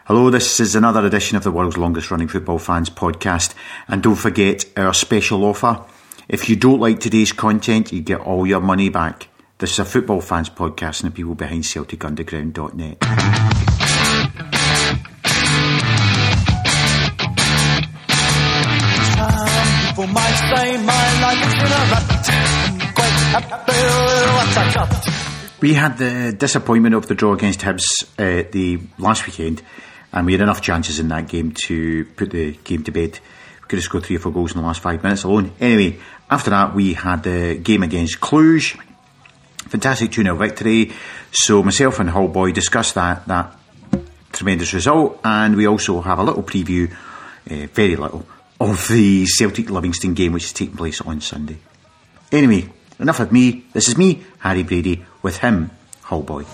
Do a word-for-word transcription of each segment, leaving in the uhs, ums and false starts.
Hello, this is another edition of the world's longest running football fans podcast, and don't forget our special offer. If you don't like today's content, you get all your money back. This is a football fans podcast and the people behind Celtic Underground dot net. Some people might say my life is in a rut. Quite happy what I got. We had the disappointment of the draw against Hibs uh, the last weekend, and we had enough chances in that game to put the game to bed. We could have scored three or four goals in the last five minutes alone. Anyway, after that we had the game against Cluj. Fantastic two nil victory. So myself and Hallboy discussed that, that tremendous result, and we also have a little preview, uh, very little, of the Celtic Livingston game which is taking place on Sunday. Anyway, enough of me. This is me, Harry Brady, with him, Hallboy.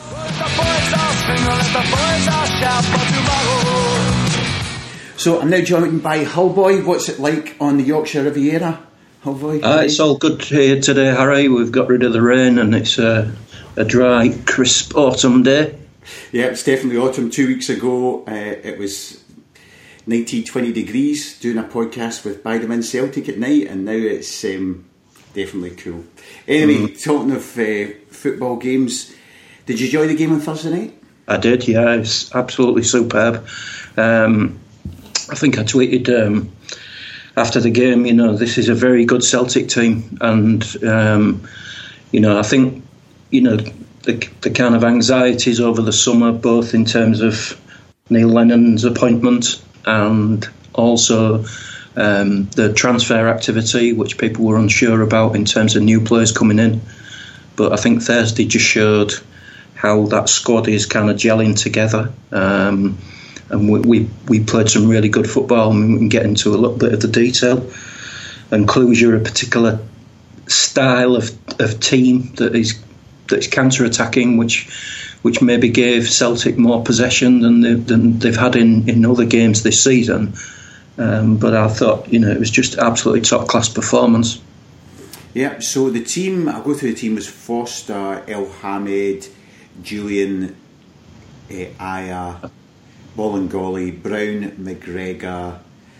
So I'm now joined by Hallboy. What's it like on the Yorkshire Riviera, Hallboy? Uh, it's all good here today, Harry. We've got rid of the rain and it's a, a dry, crisp autumn day. Yeah, it's definitely autumn. Two weeks ago uh, it was nineteen, twenty degrees, doing a podcast with Bideman Celtic at night, and now it's um, definitely cool. Anyway, mm. talking of uh, football games, did you enjoy the game on Thursday night? I did, yeah. It's absolutely superb. Um, I think I tweeted um, after the game, you know, this is a very good Celtic team, and um, you know, I think, you know, the, the kind of anxieties over the summer, both in terms of Neil Lennon's appointment and also um, the transfer activity, which people were unsure about in terms of new players coming in. But I think Thursday just showed how that squad is kind of gelling together. Um, and we, we we played some really good football, and we can get into a little bit of the detail. And Cluj are a particular style of, of team that is that's counter-attacking, which which maybe gave Celtic more possession than, they, than they've had in, in other games this season. Um, but I thought, you know, it was just absolutely top-class performance. Yeah, so the team, I'll go through the team, was Foster, El Hamed, Julian, uh, Aya, Bolingoli, Brown, McGregor,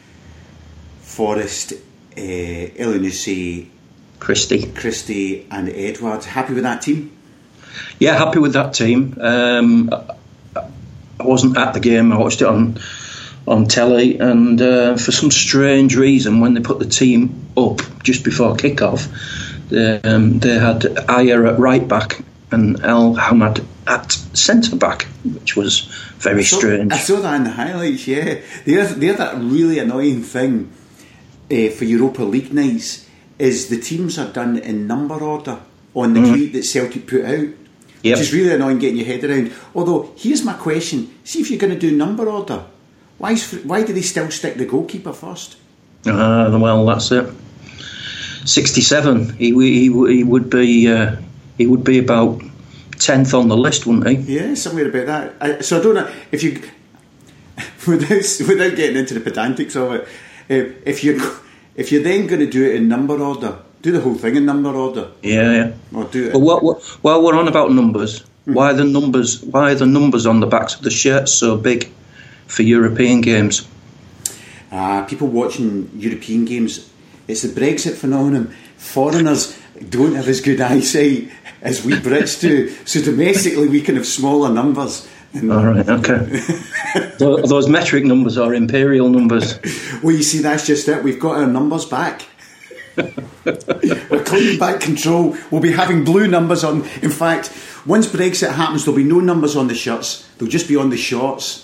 Forrest, uh, Elyounoussi, Christie. Christie and Edwards. Happy with that team? Yeah, happy with that team. Um, I wasn't at the game. I watched it on on telly, and uh, for some strange reason, when they put the team up just before kick-off, they, um, they had Aya at right back and El Hamad at centre back, which was very I saw, strange. I saw that in the highlights. Yeah, the other, the other really annoying thing uh, for Europa League nights is the teams are done in number order on the mm. tweet that Celtic put out, yep. which is really annoying getting your head around. Although, here's my question: see if you're going to do number order, why is, why do they still stick the goalkeeper first? Uh, well, that's it. sixty-seven. He he he would be uh, he would be about tenth on the list, wouldn't he? Yeah, somewhere about that. I, so I don't know if you, without without getting into the pedantics of it, uh, if you if you're then going to do it in number order, do the whole thing in number order. Yeah, yeah. Or do it. But what, what, while we're on about numbers, mm. why are the numbers? Why are the numbers on the backs of the shirts so big for European games? Uh, people watching European games, it's the Brexit phenomenon. Foreigners don't have as good eyesight as we Brits do, so domestically we can have smaller numbers. And all right, okay. Those metric numbers are imperial numbers. Well, you see, that's just it. We've got our numbers back. We're claiming back control. We'll be having blue numbers on. In fact, once Brexit happens, there'll be no numbers on the shirts. They'll just be on the shorts.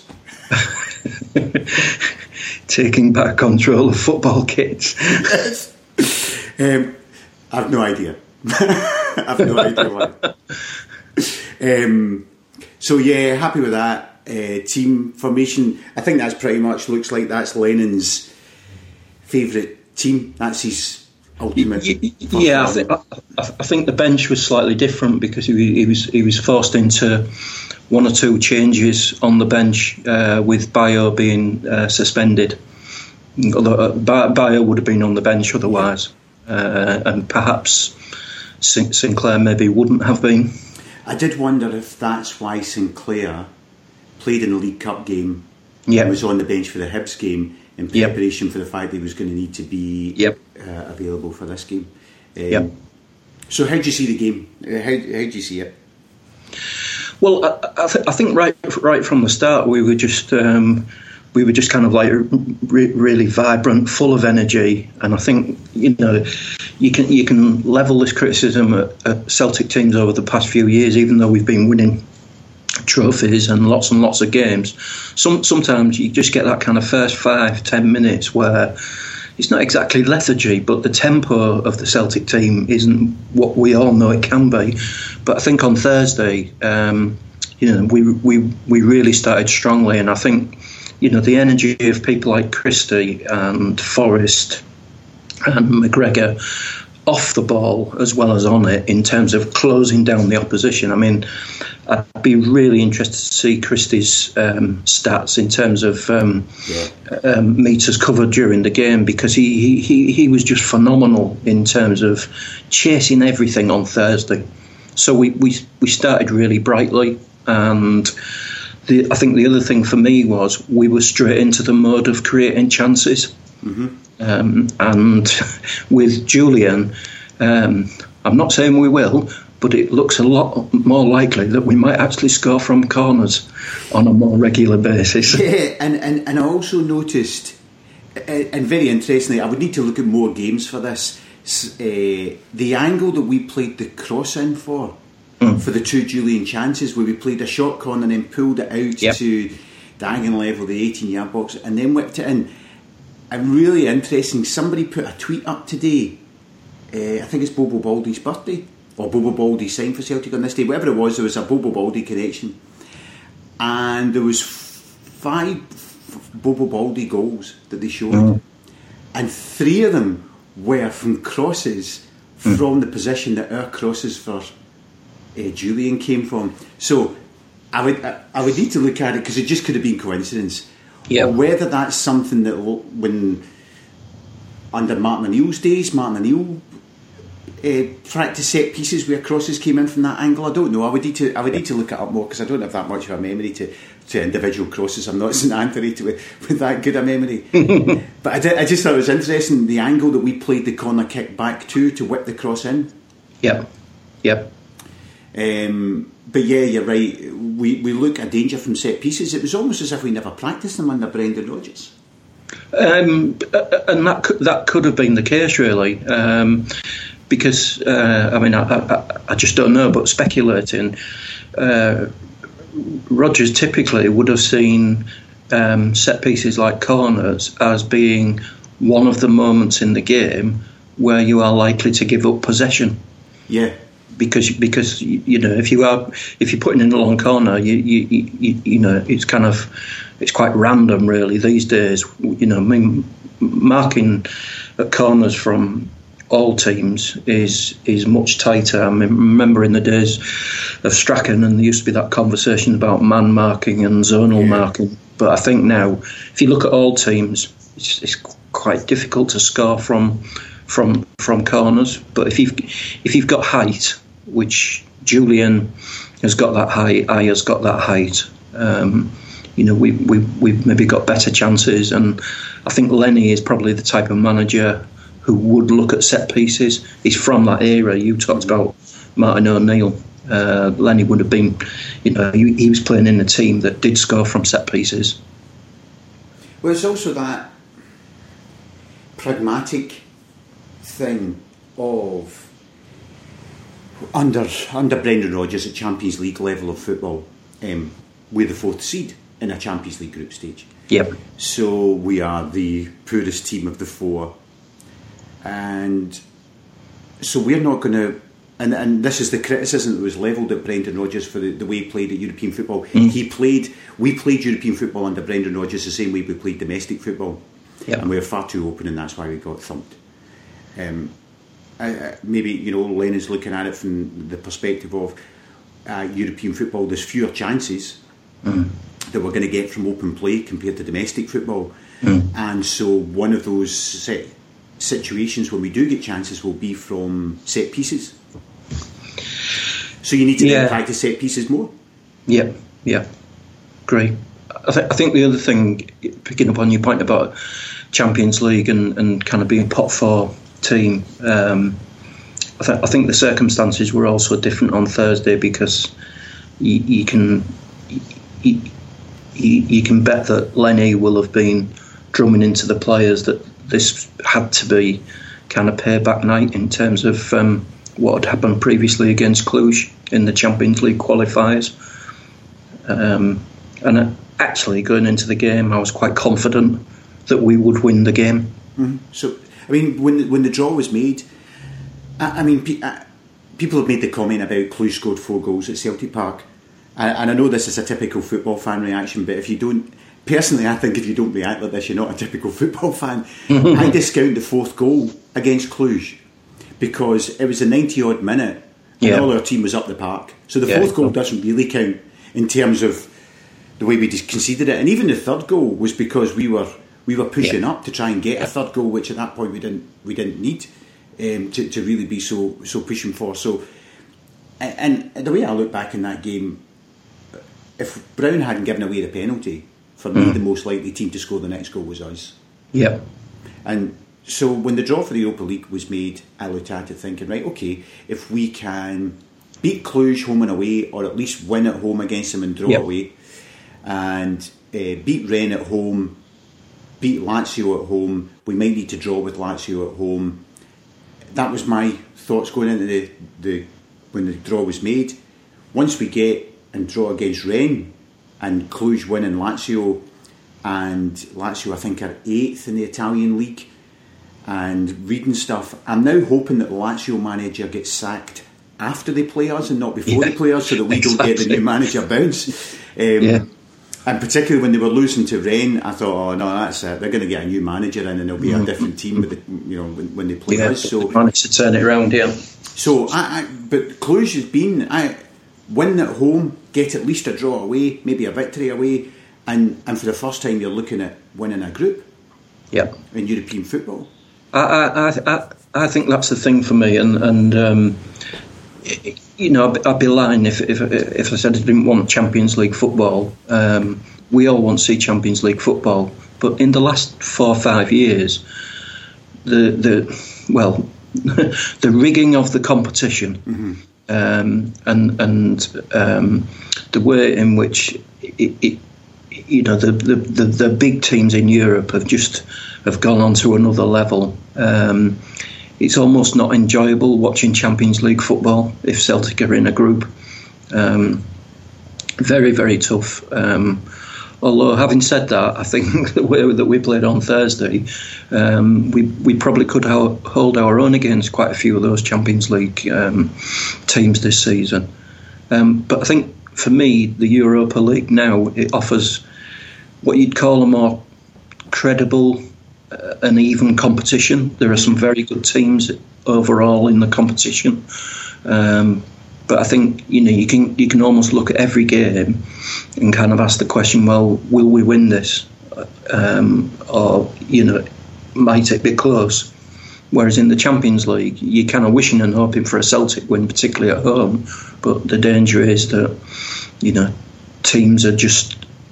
Taking back control of football kits. Yes. Um, I've no idea. I've no idea why. Um, so yeah, happy with that uh, team formation. I think that's pretty much looks like that's Lennon's favourite team. That's his ultimate. Yeah, I think, I, I think the bench was slightly different because he, he was he was forced into one or two changes on the bench uh, with Bayo being uh, suspended. Bayo would have been on the bench otherwise, uh, and perhaps Sinclair maybe wouldn't have been. I did wonder if that's why Sinclair played in the League Cup game Yep. and was on the bench for the Hibs game in preparation yep. for the fact that he was going to need to be yep. uh, available for this game. Um, yep. So how do you see the game? Uh, how, how do you see it? Well, I, I, th- I think right right from the start we were just um, we were just kind of like re- really vibrant, full of energy, and I think you know you can you can level this criticism at, at Celtic teams over the past few years, even though we've been winning trophies and lots and lots of games. Some sometimes you just get that kind of first five ten minutes where it's not exactly lethargy, but the tempo of the Celtic team isn't what we all know it can be. But I think on Thursday, um, you know, we we we really started strongly, and I think, you know, the energy of people like Christie and Forrest and McGregor off the ball as well as on it in terms of closing down the opposition. I mean, I'd be really interested to see Christie's um, stats in terms of um, yeah. um, metres covered during the game, because he, he, he was just phenomenal in terms of chasing everything on Thursday. So we, we, we started really brightly, and the, I think the other thing for me was we were straight into the mode of creating chances. Mm-hmm. Um, and with Julian, um, I'm not saying we will, but it looks a lot more likely that we might actually score from corners on a more regular basis. Yeah, and, and, and I also noticed, and very interestingly, I would need to look at more games for this, uh, the angle that we played the cross in for, mm. for the two Julian chances, where we played a short corner and then pulled it out yep. to diagonal level, the eighteen-yard box, and then whipped it in. And really interesting, somebody put a tweet up today, uh, I think it's Bobo Baldy's birthday, or Bobo Baldy signed for Celtic on this day, whatever it was, there was a Bobo Baldy connection, and there was five Bobo Baldy goals that they showed, mm. and three of them were from crosses mm. from the position that our crosses for uh, Julian came from. So I would I, I would need to look at it, because it just could have been coincidence. Yep. Or whether that's something that when under Martin O'Neill's days, Martin O'Neill uh, practiced set pieces where crosses came in from that angle. I don't know. I would need to I would need to look it up more, because I don't have that much of a memory to, to individual crosses. I'm not Saint Anthony to, with that good a memory. But I, did, I just thought it was interesting, the angle that we played the corner kick back to to whip the cross in. Yep. Yep. Um, but yeah, you're right. We we look at danger from set pieces. It was almost as if we never practiced them under Brendan Rodgers. Um, and that could, that could have been the case, really, um, because uh, I mean, I, I, I just don't know. But speculating, uh, Rodgers typically would have seen um, set pieces like corners as being one of the moments in the game where you are likely to give up possession. Yeah. Because because you know, if you are if you're putting in a long corner, you you, you you know it's kind of it's quite random, really, these days. You know, I mean, marking at corners from all teams is is much tighter. I mean, remember in the days of Strachan, and there used to be that conversation about man marking and zonal yeah. marking. But I think now, if you look at all teams, it's, it's quite difficult to score from from from corners. But if you've if you've got height, which Julian has got that height, I has got that height. Um, you know, we we we've maybe got better chances, and I think Lenny is probably the type of manager who would look at set pieces. He's from that era. You talked about Martin O'Neill. Uh, Lenny would have been, you know, he, he was playing in a team that did score from set pieces. Well, it's also that pragmatic thing of under under Brendan Rodgers at Champions League level of football, um, we're the fourth seed in a Champions League group stage. Yep. So we are the poorest team of the four, and so we're not going to. And, and this is the criticism that was levelled at Brendan Rodgers for the, the way he played at European football. Mm. He played, we played European football under Brendan Rodgers the same way we played domestic football, yep. and we were far too open, and that's why we got thumped. Um, I, I, maybe you know, Lennon's looking at it from the perspective of uh, European football. There's fewer chances mm. that we're going to get from open play compared to domestic football, mm. and so one of those set situations when we do get chances will be from set pieces. So you need to yeah. then practice set pieces more. Yeah, yeah, great. I, th- I think the other thing, picking up on your point about Champions League and, and kind of being pot four team, um, I, th- I think the circumstances were also different on Thursday because you, you can you, you, you can bet that Lenny will have been drumming into the players that this had to be kind of payback night in terms of um, what had happened previously against Cluj in the Champions League qualifiers. Um, and actually, going into the game, I was quite confident that we would win the game. Mm-hmm. So, I mean, when the, when the draw was made, I, I mean, pe- uh, people have made the comment about Cluj scored four goals at Celtic Park, and, and I know this is a typical football fan reaction, but if you don't, personally, I think if you don't react like this, you're not a typical football fan. I discount the fourth goal against Cluj because it was a ninety-odd minute, and yeah. all our team was up the park. So the yeah, fourth goal doesn't really count in terms of the way we just conceded it, and even the third goal was because we were we were pushing yeah. up to try and get a third goal, which at that point we didn't we didn't need um, to to really be so so pushing for. So, and, and the way I look back in that game, if Brown hadn't given away the penalty, for me mm. the most likely team to score the next goal was us. Yeah, and so when the draw for the Europa League was made, I looked at it thinking, right, okay, if we can beat Cluj home and away, or at least win at home against them and draw yep. away, and uh, beat Rennes at home, beat Lazio at home, we might need to draw with Lazio at home. That was my thoughts going into the, the when the draw was made. Once we get and draw against Rennes and Cluj win in Lazio, and Lazio I think are eighth in the Italian league, and reading stuff, I'm now hoping that the Lazio manager gets sacked after they play us and not before yeah, they play us, so that we exactly. don't get the new manager bounce. Um, yeah. And particularly when they were losing to Rennes, I thought, oh no, that's it. They're going to get a new manager in, and it'll be mm. a different team with the, you know, when, when they play yeah, us. So managed to turn it around, yeah. So, I, I, but Cluj has been I win at home, get at least a draw away, maybe a victory away, and, and for the first time you're looking at winning a group. Yeah. In European football. I I I, I think that's the thing for me, and and. Um, You know, I'd be lying if if if I said I didn't want Champions League football. Um, we all want to see Champions League football, but in the last four or five years, the the well, the rigging of the competition mm-hmm. um, and and um, the way in which it, it you know the, the, the, the big teams in Europe have just have gone on to another level. Um, It's almost not enjoyable watching Champions League football if Celtic are in a group. Um, very, very tough. Um, although, having said that, I think the way that we played on Thursday, um, we we probably could ho- hold our own against quite a few of those Champions League um, teams this season. Um, but I think, for me, the Europa League now, it offers what you'd call a more credible Uh, an even competition. There are some very good teams overall in the competition, um, but I think you know you can you can almost look at every game and kind of ask the question: well, will we win this, um, or you know, might it be close? Whereas in the Champions League, you're kind of wishing and hoping for a Celtic win, particularly at home. But the danger is that you know teams are just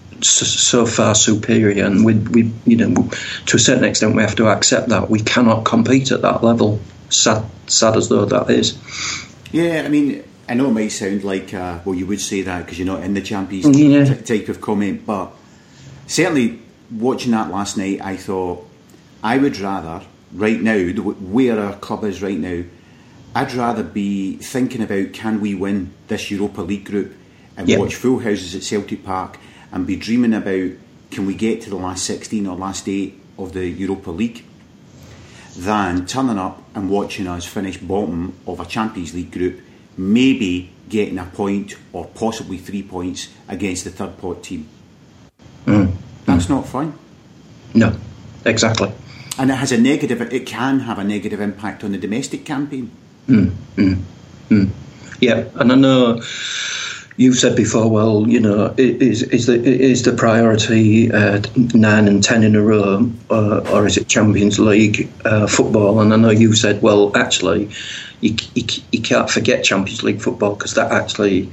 so far superior, and we, we, you know, to a certain extent, we have to accept that we cannot compete at that level. Sad, sad as though that is. Yeah, I mean, I know it might sound like, uh, well, you would say that because you're not in the Champions League yeah. t- type of comment, but certainly watching that last night, I thought I would rather right now, where our club is right now, I'd rather be thinking about can we win this Europa League group and yep. watch full houses at Celtic Park, and be dreaming about can we get to the last sixteen or last eight of the Europa League, than turning up and watching us finish bottom of a Champions League group, maybe getting a point or possibly three points against the third pot team. Mm. That's mm. not fun. No, exactly. And it has a negative, it can have a negative impact on the domestic campaign. Mm. Mm. Mm. Yeah, and I know you've said before, well, you know, is is the is the priority uh, nine and ten in a row, uh, or is it Champions League uh, football? And I know you've said, well, actually, you you, you can't forget Champions League football because that actually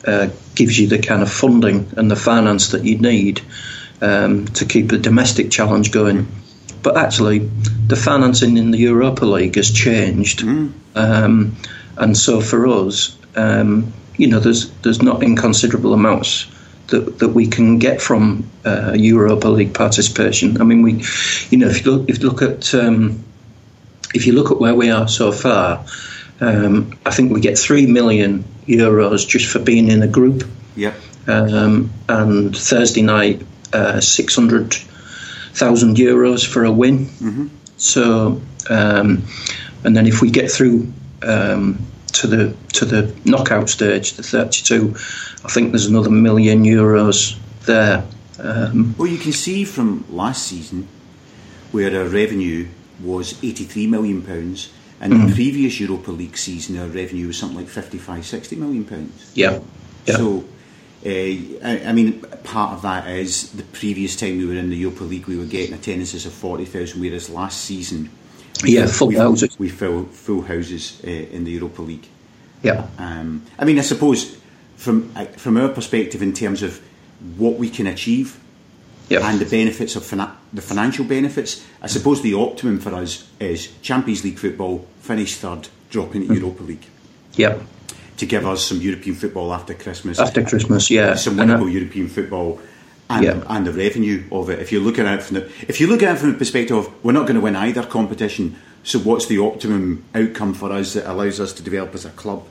uh, gives you the kind of funding and the finance that you need um, to keep the domestic challenge going. But actually, the financing in the Europa League has changed, mm. um, and so for us, um, you know, there's there's not inconsiderable amounts that that we can get from uh, Europa League participation. I mean, we, you know, if you look if you look at um, if you look at where we are so far, um, I think we get three million euros just for being in a group. Yeah. Um, and Thursday night, uh, six hundred thousand euros for a win. Mm-hmm. So, um, and then if we get through um, to the to the knockout stage, the thirty-two, I think there's another million euros there. Um, well, you can see from last season where our revenue was eighty-three million pounds, and mm-hmm. the previous Europa League season our revenue was something like fifty-five, sixty million pounds. Yeah. yeah. So. Uh, I, I mean, part of that is the previous time we were in the Europa League, we were getting attendances of forty thousand, whereas last season, we yeah, full we, houses, we fill full houses uh, in the Europa League. Yeah. Um, I mean, I suppose from uh, from our perspective, in terms of what we can achieve, yeah. and the benefits of fina- the financial benefits, I suppose the optimum for us is Champions League football, finish third, drop into mm. Europa League. Yeah. To give us some European football after Christmas. After Christmas, yeah. Some winnable European football and, yeah. and the revenue of it. If you're looking at it from the if you look at it from the perspective of we're not going to win either competition, so what's the optimum outcome for us that allows us to develop as a club?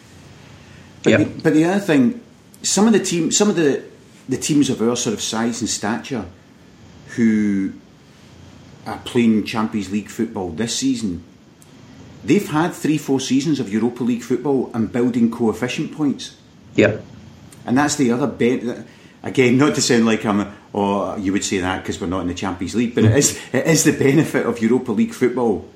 But, yeah. the, but the other thing, some of the team, some of the the teams of our sort of size and stature who are playing Champions League football this season, they've had three, four seasons of Europa League football and building coefficient points. Yeah. And that's the other bit. Again, not to sound like I'm, a, or you would say that because we're not in the Champions League, but it is it is the benefit of Europa League football.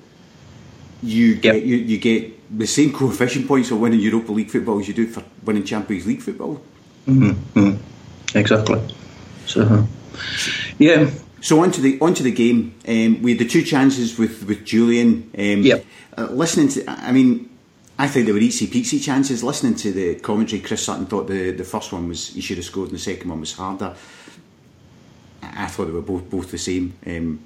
You get yep. you, you get the same coefficient points for winning Europa League football as you do for winning Champions League football. Mm-hmm. Mm-hmm. Exactly. So, uh, yeah. So onto the onto the game. Um, we had the two chances with with Julian. Um, yep. Uh, listening to, I mean, I think they were easy peasy chances. Listening to the commentary, Chris Sutton thought the, the first one was he should have scored, and the second one was harder. I thought they were both both the same. Um,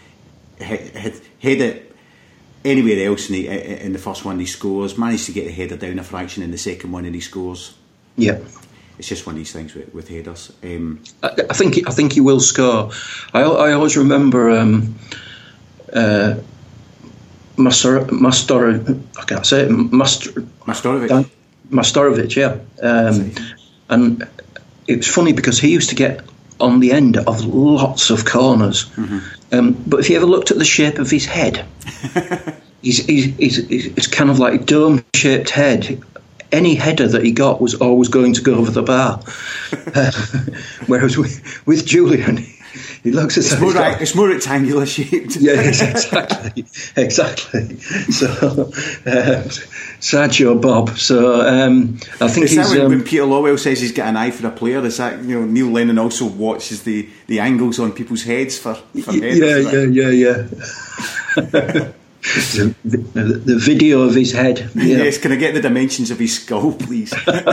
had head it anywhere else in the in the first one he scores. Managed to get the header down a fraction in the second one and he scores. Yeah. It's just one of these things with, with headers. Um, I, I think I think he will score. I I always remember. Um, uh, Mastor, Mastor, I can't say it. Mastor, Mastorovic. Mastorovic, yeah. Um, and it was funny because he used to get on the end of lots of corners. Mm-hmm. Um, but if you ever looked at the shape of his head, he's, he's, he's, he's it's kind of like a dome-shaped head. Any header that he got was always going to go over the bar. uh, whereas with, with Julian, he looks as it's more, got, it's more rectangular shaped. Yeah, exactly, exactly. So, uh, Sergio Bob. So, um, I think is he's. That when, um, when Peter Lawwell says he's got an eye for a player, is that, you know, Neil Lennon also watches the, the angles on people's heads for, for headers? Yeah, yeah, yeah, yeah. the, the, the video of his head. Yeah. Yes, can I get the dimensions of his skull, please?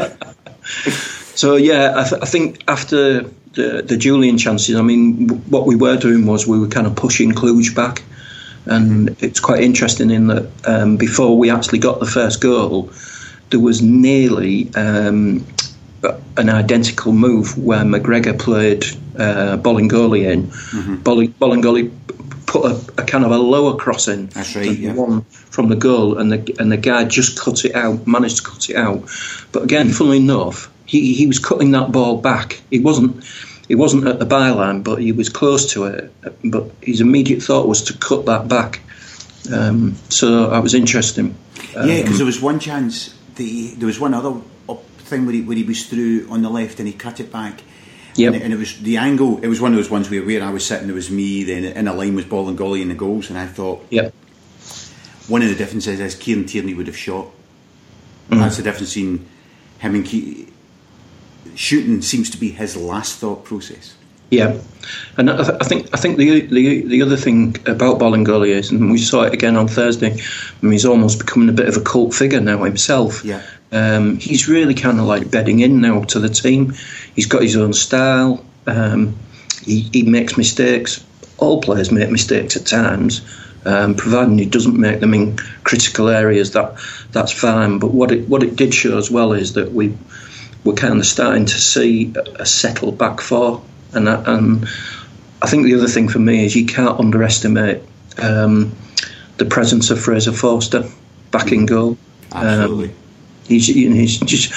So, yeah, I, th- I think after the, the Julian chances, I mean, w- what we were doing was we were kind of pushing Cluj back. And mm-hmm. it's quite interesting in that um, before we actually got the first goal, there was nearly um, an identical move where McGregor played uh, Bolingoli in. Mm-hmm. Bol- Bolingoli put a, a kind of a lower cross in. That's right, yeah. One from the goal, and the and the guy just cut it out, managed to cut it out. But again, funnily enough, he he was cutting that ball back. He wasn't. He wasn't at the byline, but he was close to it. But his immediate thought was to cut that back. Um, so that was interesting. Um, yeah, because there was one chance. The, there was one other thing where he, where he was through on the left and he cut it back. Yep. And, and it was the angle. It was one of those ones where, where I was sitting, it was me, then in a line was Bolingoli and the goals, and I thought, yep. One of the differences is Kieran Tierney would have shot. Mm. That's the difference in him and Ke- shooting seems to be his last thought process. Yeah, and I, th- I think I think the, the the other thing about Bolingoli is, and we saw it again on Thursday, I mean, he's almost becoming a bit of a cult figure now himself. Yeah. Um, he's really kind of like bedding in now to the team. He's got his own style. Um, he, he makes mistakes. All players make mistakes at times, um, providing he doesn't make them in critical areas. That that's fine. But what it what it did show as well is that we we're kind of starting to see a, a settled back four, and that, and I think the other thing for me is you can't underestimate um, the presence of Fraser Forster back in goal. Absolutely. Um, He's, you know, he's just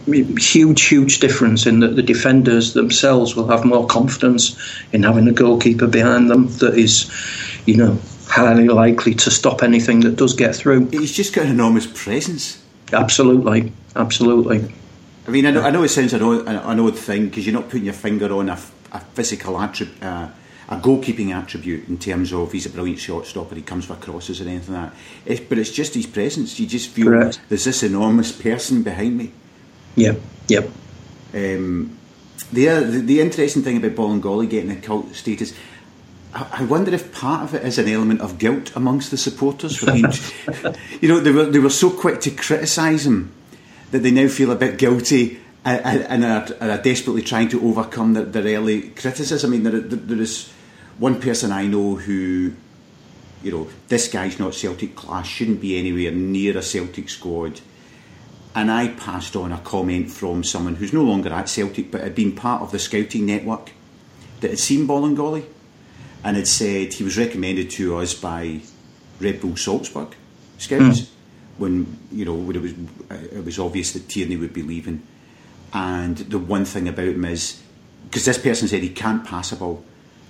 huge, huge difference in that the defenders themselves will have more confidence in having a goalkeeper behind them that is, you know, highly likely to stop anything that does get through. He's just got an enormous presence. Absolutely, absolutely. I mean, I know, I know it sounds an odd, an odd thing because you're not putting your finger on a, a physical attribute, uh, a goalkeeping attribute in terms of he's a brilliant shot stopper, he comes for crosses and anything like that. It's, but it's just his presence. You just feel Correct. There's this enormous person behind me. Yeah, yep. Um, the, uh, the the interesting thing about Bolingoli getting a cult status, I, I wonder if part of it is an element of guilt amongst the supporters for being, you know, they were they were so quick to criticise him that they now feel a bit guilty and, and are, are desperately trying to overcome their, their early criticism. I mean, there, there is one person I know who, you know, this guy's not Celtic class, shouldn't be anywhere near a Celtic squad. And I passed on a comment from someone who's no longer at Celtic but had been part of the scouting network that had seen Bolingoli and had said he was recommended to us by Red Bull Salzburg scouts mm. when, you know, when it was, it was obvious that Tierney would be leaving. And the one thing about him is, because this person said he can't pass a ball,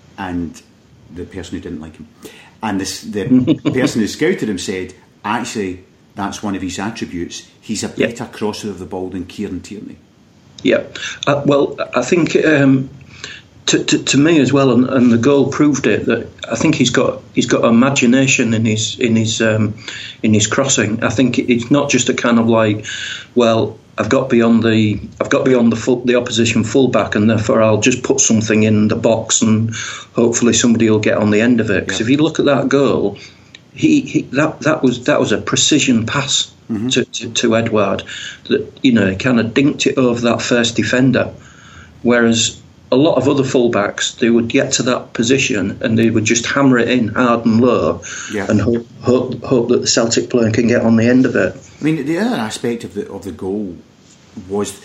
and the person who didn't like him, and this, the person who scouted him said, actually, that's one of his attributes. He's a better yep. crosser of the ball than Kieran Tierney. Yeah, uh, well, I think um, to, to to me as well, and, and the goal proved it. That I think he's got he's got imagination in his in his um, in his crossing. I think it's not just a kind of like, well, I've got beyond the I've got beyond the full, the opposition fullback, and therefore I'll just put something in the box, and hopefully somebody will get on the end of it. Because yeah. if you look at that goal, he, he that that was that was a precision pass mm-hmm. to, to to Edouard that, you know, kind of dinked it over that first defender, whereas a lot of other fullbacks, they would get to that position and they would just hammer it in hard and low yeah. and hope, hope hope that the Celtic player can get on the end of it. I mean, the other aspect of the of the goal was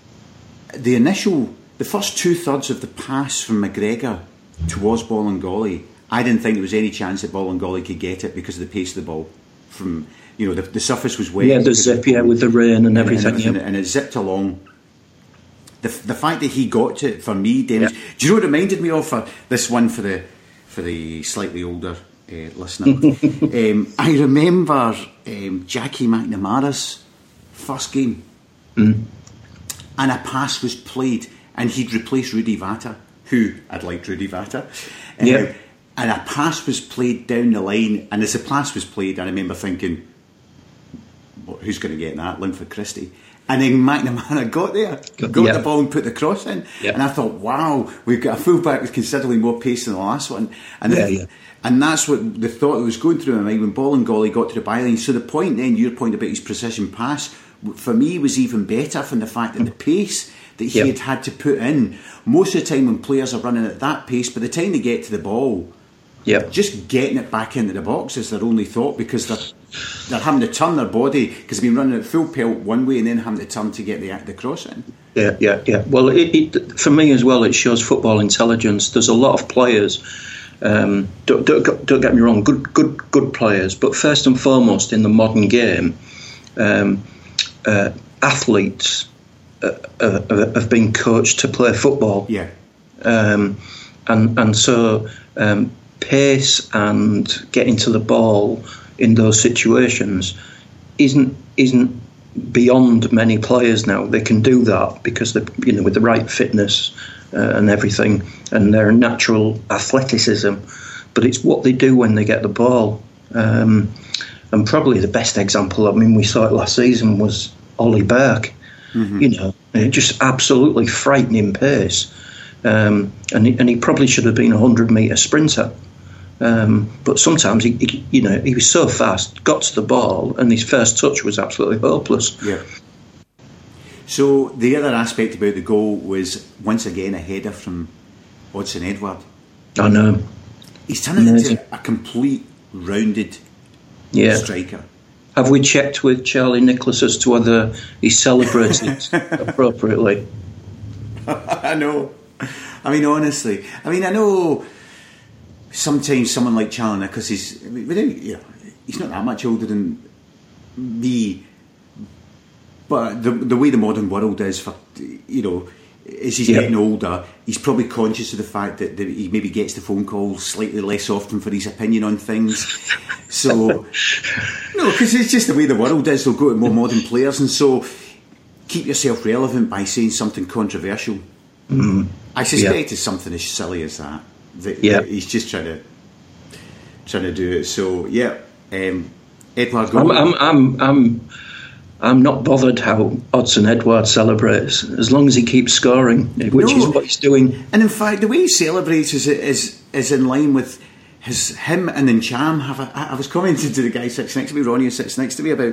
the initial, the first two thirds of the pass from McGregor towards Bolingoli. I didn't think there was any chance that Bolingoli could get it because of the pace of the ball. From, you know, the, the surface was wet. Yeah, the zip, yeah, with the rain and everything. And, everything, yeah. and it zipped along. The the fact that he got to it, for me, Dennis, yeah. do you know what it reminded me of? For this one for the for the slightly older uh, listener. um, I remember um, Jackie McNamara's first game. Mm. And a pass was played, and he'd replaced Rudy Vata, who I'd liked Rudy Vata. Um, yeah. And a pass was played down the line, and as the pass was played, I remember thinking, well, who's going to get that? Linford Christie. And then McNamara got there, got yeah. the ball and put the cross in. Yeah. And I thought, wow, we've got a fullback with considerably more pace than the last one. And yeah, the, yeah. and that's what the thought that was going through my mind when Bolingoli got to the byline. So the point then, your point about his precision pass, for me, was even better from the fact that the pace that he yep. had had to put in. Most of the time when players are running at that pace, by the time they get to the ball, yep. just getting it back into the box is their only thought, because they're they're having to turn their body, because they've been running at full pelt one way and then having to turn to get the the cross in. Yeah, yeah, yeah. Well, it, it, for me as well, it shows football intelligence. There's a lot of players. Um, don't, don't, don't get me wrong, good, good, good players. But first and foremost, in the modern game, um, uh, athletes uh, uh, have been coached to play football. Yeah, um, and and so um, pace and getting to the ball in those situations isn't isn't beyond many players now. They can do that because they, you know, with the right fitness uh, and everything, and their natural athleticism. But it's what they do when they get the ball. Um, and probably the best example, I mean, we saw it last season, was Ollie Burke. Mm-hmm. You know, just absolutely frightening pace. Um, and he, and he probably should have been a hundred metre sprinter. Um, but sometimes he, he, you know, he was so fast, got to the ball, and his first touch was absolutely hopeless. Yeah. So the other aspect about the goal was once again a header from Odsonne Edouard. I know. He's turning into a complete rounded yeah. striker. Have we checked with Charlie Nicholas as to whether he celebrated appropriately? I know. I mean, honestly. I mean, I know sometimes someone like Charlie Nicholas is, without, you know, he's not that much older than me, but the the way the modern world is, for you know, as he's yep. getting older, he's probably conscious of the fact that, that he maybe gets the phone calls slightly less often for his opinion on things. So, no, because it's just the way the world is. They'll go to more modern players, and so keep yourself relevant by saying something controversial. Mm. I suspect yep. it's something as silly as that. That yep. he's just trying to trying to do it. So, yeah, um, Edouard. I'm, I'm, I'm, I'm I'm not bothered how Odsonne Edouard celebrates, as long as he keeps scoring, which no. is what he's doing. And in fact, the way he celebrates is is, is in line with his him and Ncham have. A, I was commenting to the guy sits next to me, Ronnie, who sits next to me, about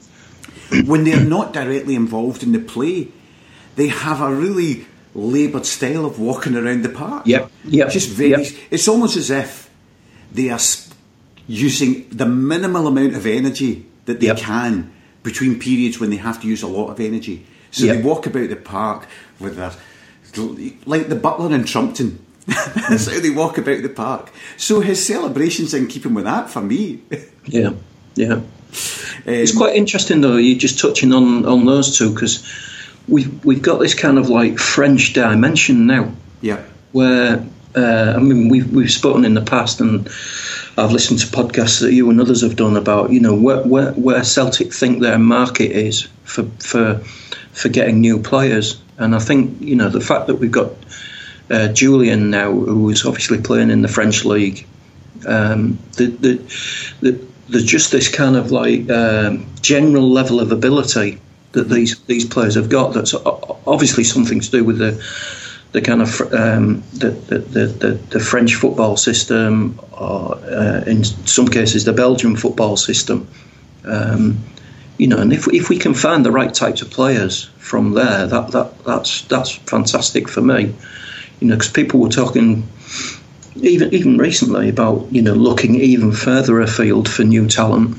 when they're not directly involved in the play, they have a really laboured style of walking around the park. Yep, yep. Just very. Yep. It's almost as if they are using the minimal amount of energy that they yep. can between periods when they have to use a lot of energy. So yep. they walk about the park with their, like the butler in Trumpton. That's how they walk about the park. So his celebration's in keeping with that for me. Yeah, yeah. Um, it's quite interesting though, you're just touching on, on those two, because we've, we've got this kind of like French dimension now. Yeah. Where, uh, I mean, we've, we've spoken in the past, and I've listened to podcasts that you and others have done about, you know, where where, where Celtic think their market is for, for for getting new players. And I think, you know, the fact that we've got uh, Julian now, who is obviously playing in the French league, um, the, the, the, there's just this kind of like um, general level of ability that these these players have got. That's obviously something to do with the the kind of um, the, the, the, the French football system, or uh, in some cases the Belgian football system. Um, you know, and if if we can find the right types of players from there, that, that that's that's fantastic for me. You know, because people were talking even even recently about, you know, looking even further afield for new talent,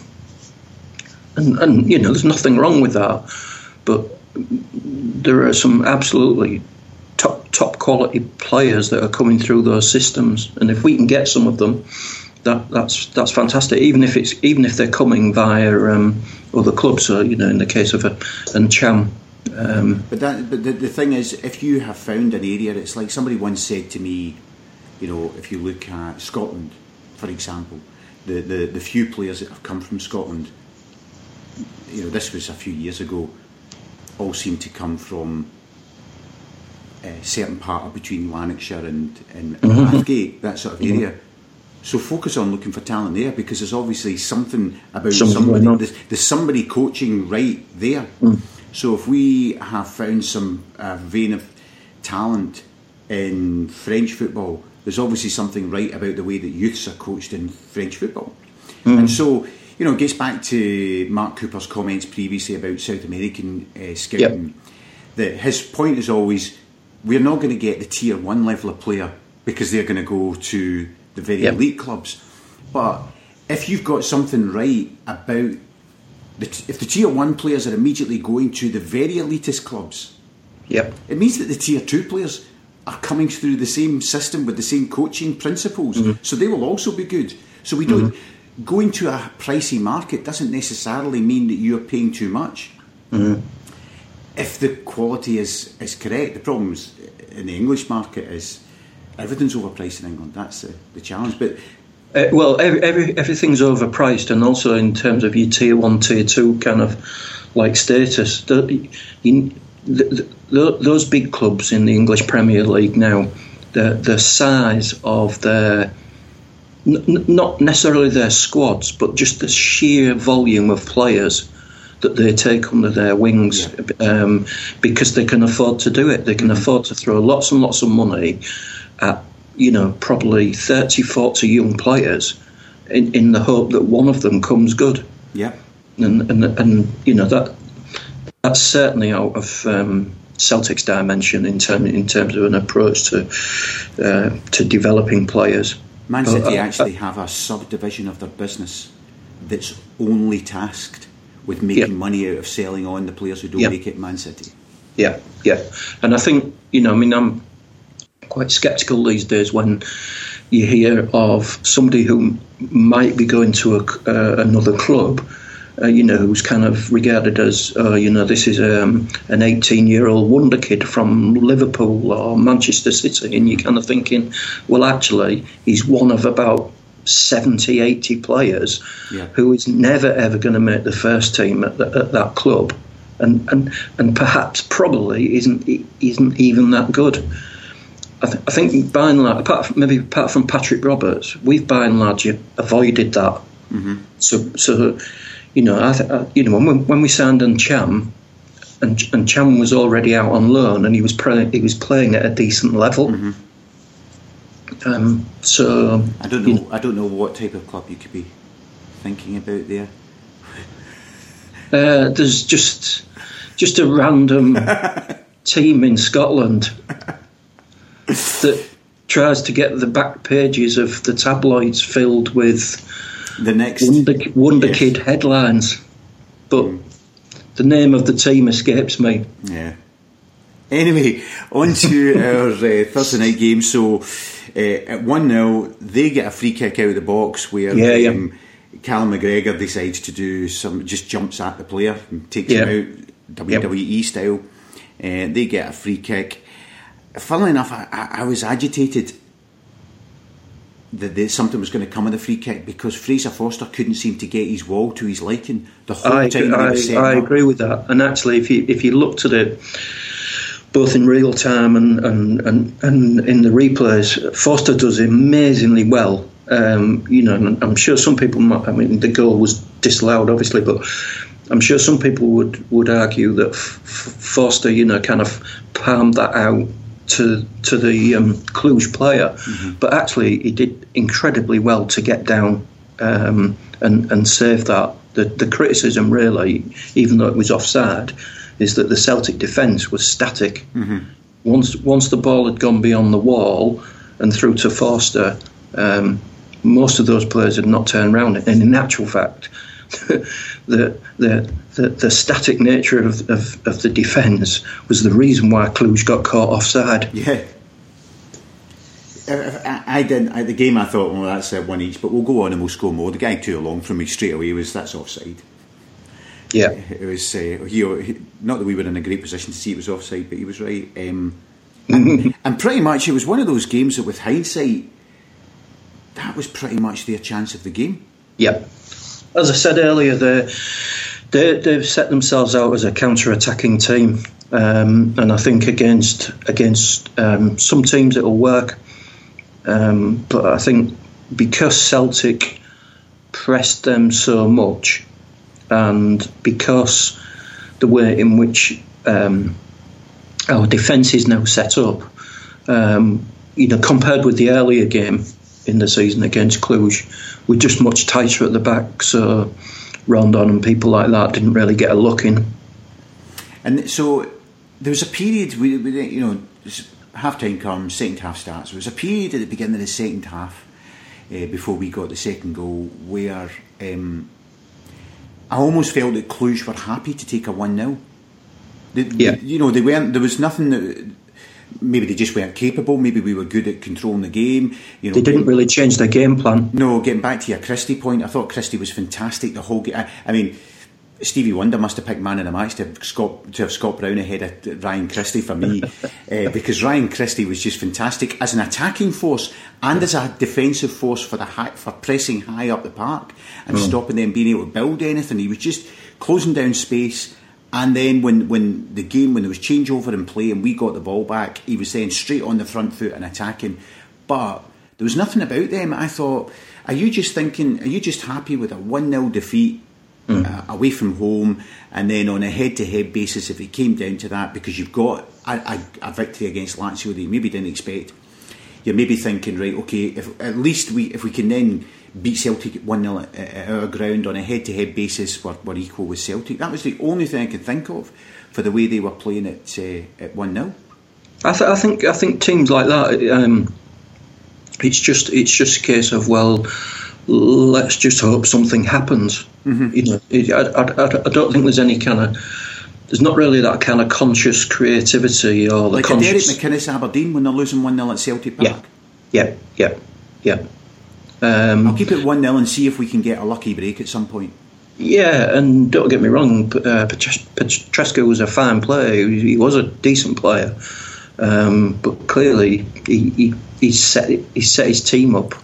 and and you know, there's nothing wrong with that, but there are some absolutely top top quality players that are coming through those systems, and if we can get some of them, that that's that's fantastic. Even if it's even if they're coming via um, other clubs, so, you know, in the case of a Ncham. Um, but that but the, the thing is, if you have found an area, it's like somebody once said to me, you know, if you look at Scotland, for example, the, the, the few players that have come from Scotland, you know, this was a few years ago, all seem to come from a certain part of between Lanarkshire and, and, and mm-hmm. Bathgate, that sort of area. Mm-hmm. So focus on looking for talent there, because there's obviously something about something somebody, there's, there's somebody coaching right there. Mm. So if we have found some uh, vein of talent in French football, there's obviously something right about the way that youths are coached in French football. Mm. And so, you know, it gets back to Mark Cooper's comments previously about South American uh, scouting. Yep. That his point is always, we're not going to get the tier one level of player because they're going to go to the very yep. elite clubs. But if you've got something right about the t- if the tier one players are immediately going to the very elitist clubs, yep. it means that the tier two players are coming through the same system with the same coaching principles, mm-hmm. so they will also be good. So we don't mm-hmm. going to a pricey market doesn't necessarily mean that you're paying too much. Mm-hmm. If the quality is, is correct. The problem is in the English market is everything's overpriced in England. That's the, the challenge. But uh, well, every, every, everything's overpriced, and also in terms of your tier one, tier two kind of like status. The, you, the, the, those big clubs in the English Premier League now, the the size of their n- not necessarily their squads, but just the sheer volume of players that they take under their wings, yeah. um, because they can afford to do it. They can mm-hmm. afford to throw lots and lots of money at, you know, probably thirty, forty young players in, in the hope that one of them comes good. Yeah. And, and, and you know, that that's certainly out of um, Celtic's dimension in, term, in terms of an approach to uh, to developing players. Man City but, uh, actually have a subdivision of their business that's only tasked with making yeah. money out of selling on the players who don't yeah. make it Man City. Yeah, yeah. And I think, you know, I mean, I'm quite sceptical these days when you hear of somebody who might be going to a, uh, another club, uh, you know, who's kind of regarded as, uh, you know, this is um, an eighteen-year-old wonder kid from Liverpool or Manchester City, and you're kind of thinking, well, actually, he's one of about seventy, eighty players yeah. who is never, ever going to make the first team at, the, at that club, and, and and perhaps probably isn't isn't even that good. I, th- I think by and large, apart from, maybe apart from Patrick Roberts, we've by and large avoided that. Mm-hmm. So, so you know, I th- I, you know, when we, when we signed Cham, and and Cham was already out on loan, and he was pre- he was playing at a decent level. Mm-hmm. Um, so I don't know. You know, I don't know what type of club you could be thinking about there. Uh, there's just just a random team in Scotland that tries to get the back pages of the tabloids filled with the next Wonder, Wonder yes. Kid headlines, but mm. the name of the team escapes me. Yeah. Anyway, on to our uh, Thursday night game. So uh, at one nil, they get a free kick out of the box where yeah, um, yeah. Callum McGregor decides to do some, just jumps at the player and takes yeah. him out, W W E yep. style. Uh, they get a free kick. Funnily enough, I, I, I was agitated that, that something was going to come of the free kick because Fraser Forster couldn't seem to get his wall to his liking the whole I, time. I, he was I agree up. with that. And actually, if you if you looked at it both in real time and, and, and, and in the replays, Forster does amazingly well. Um, you know, and I'm sure some people might, I mean, the goal was disallowed, obviously, but I'm sure some people would, would argue that F- Forster, you know, kind of palmed that out to to the um, Cluj player. Mm-hmm. But actually, he did incredibly well to get down um, and, and save that. The, the criticism, really, even though it was offside, is that the Celtic defence was static. Mm-hmm. Once once the ball had gone beyond the wall and through to Forster, um, most of those players had not turned around. And in actual fact, the, the the the static nature of of, of the defence was the reason why Cluj got caught offside. Yeah. I, I didn't. At the game, I thought, well, that's uh, one each, but we'll go on and we'll score more. The guy too long from me straight away was that's offside. Yeah, it was. Uh, he, he, not that we were in a great position to see it was offside, but he was right. Um, and, and pretty much, it was one of those games that, with hindsight, that was pretty much their chance of the game. Yeah, as I said earlier, they they they've set themselves out as a counter-attacking team, um, and I think against against um, some teams it'll work. Um, but I think because Celtic pressed them so much, and because the way in which um, our defence is now set up, um, you know, compared with the earlier game in the season against Cluj, we're just much tighter at the back. So Rondon and people like that didn't really get a look in. And so there was a period, we, we, you know, half time comes, second half starts. There was a period at the beginning of the second half uh, before we got the second goal where um, I almost felt that Cluj were happy to take a one nil. Yeah. You know, they weren't. There was nothing that. Maybe they just weren't capable. Maybe we were good at controlling the game. You know, they didn't really change their game plan. No, getting back to your Christie point, I thought Christie was fantastic the whole game. I, I mean, Stevie Wonder must have picked man of the match to have Scott, to have Scott Brown ahead of Ryan Christie for me, uh, because Ryan Christie was just fantastic as an attacking force and as a defensive force for the high, for pressing high up the park and mm. stopping them being able to build anything. He was just closing down space. And then when, when the game, when there was changeover in play and we got the ball back, he was then straight on the front foot and attacking. But there was nothing about them. I thought, are you just thinking, are you just happy with a one nil defeat mm. uh, away from home, and then on a head-to-head basis, if it came down to that, because you've got a, a, a victory against Lazio that you maybe didn't expect, you're maybe thinking, right, okay, if at least we if we can then beat Celtic one nil at, at our ground on a head-to-head basis, we're, we're equal with Celtic. That was the only thing I could think of for the way they were playing at uh, at one nil. I, th- I think I think teams like that, um, it's just it's just a case of, well, let's just hope something happens. Mm-hmm. You know, it, I, I, I don't think there's any kind of there's not really that kind of conscious creativity or the like conscious... Derek McInnes Aberdeen when they're losing one nil at Celtic Park. Yeah, yeah, yeah, yeah. Um, I'll keep it one nil and see if we can get a lucky break at some point. Yeah, and don't get me wrong, uh, Petrescu was a fine player. He, he was a decent player, um, but clearly he, he, he set he set his team up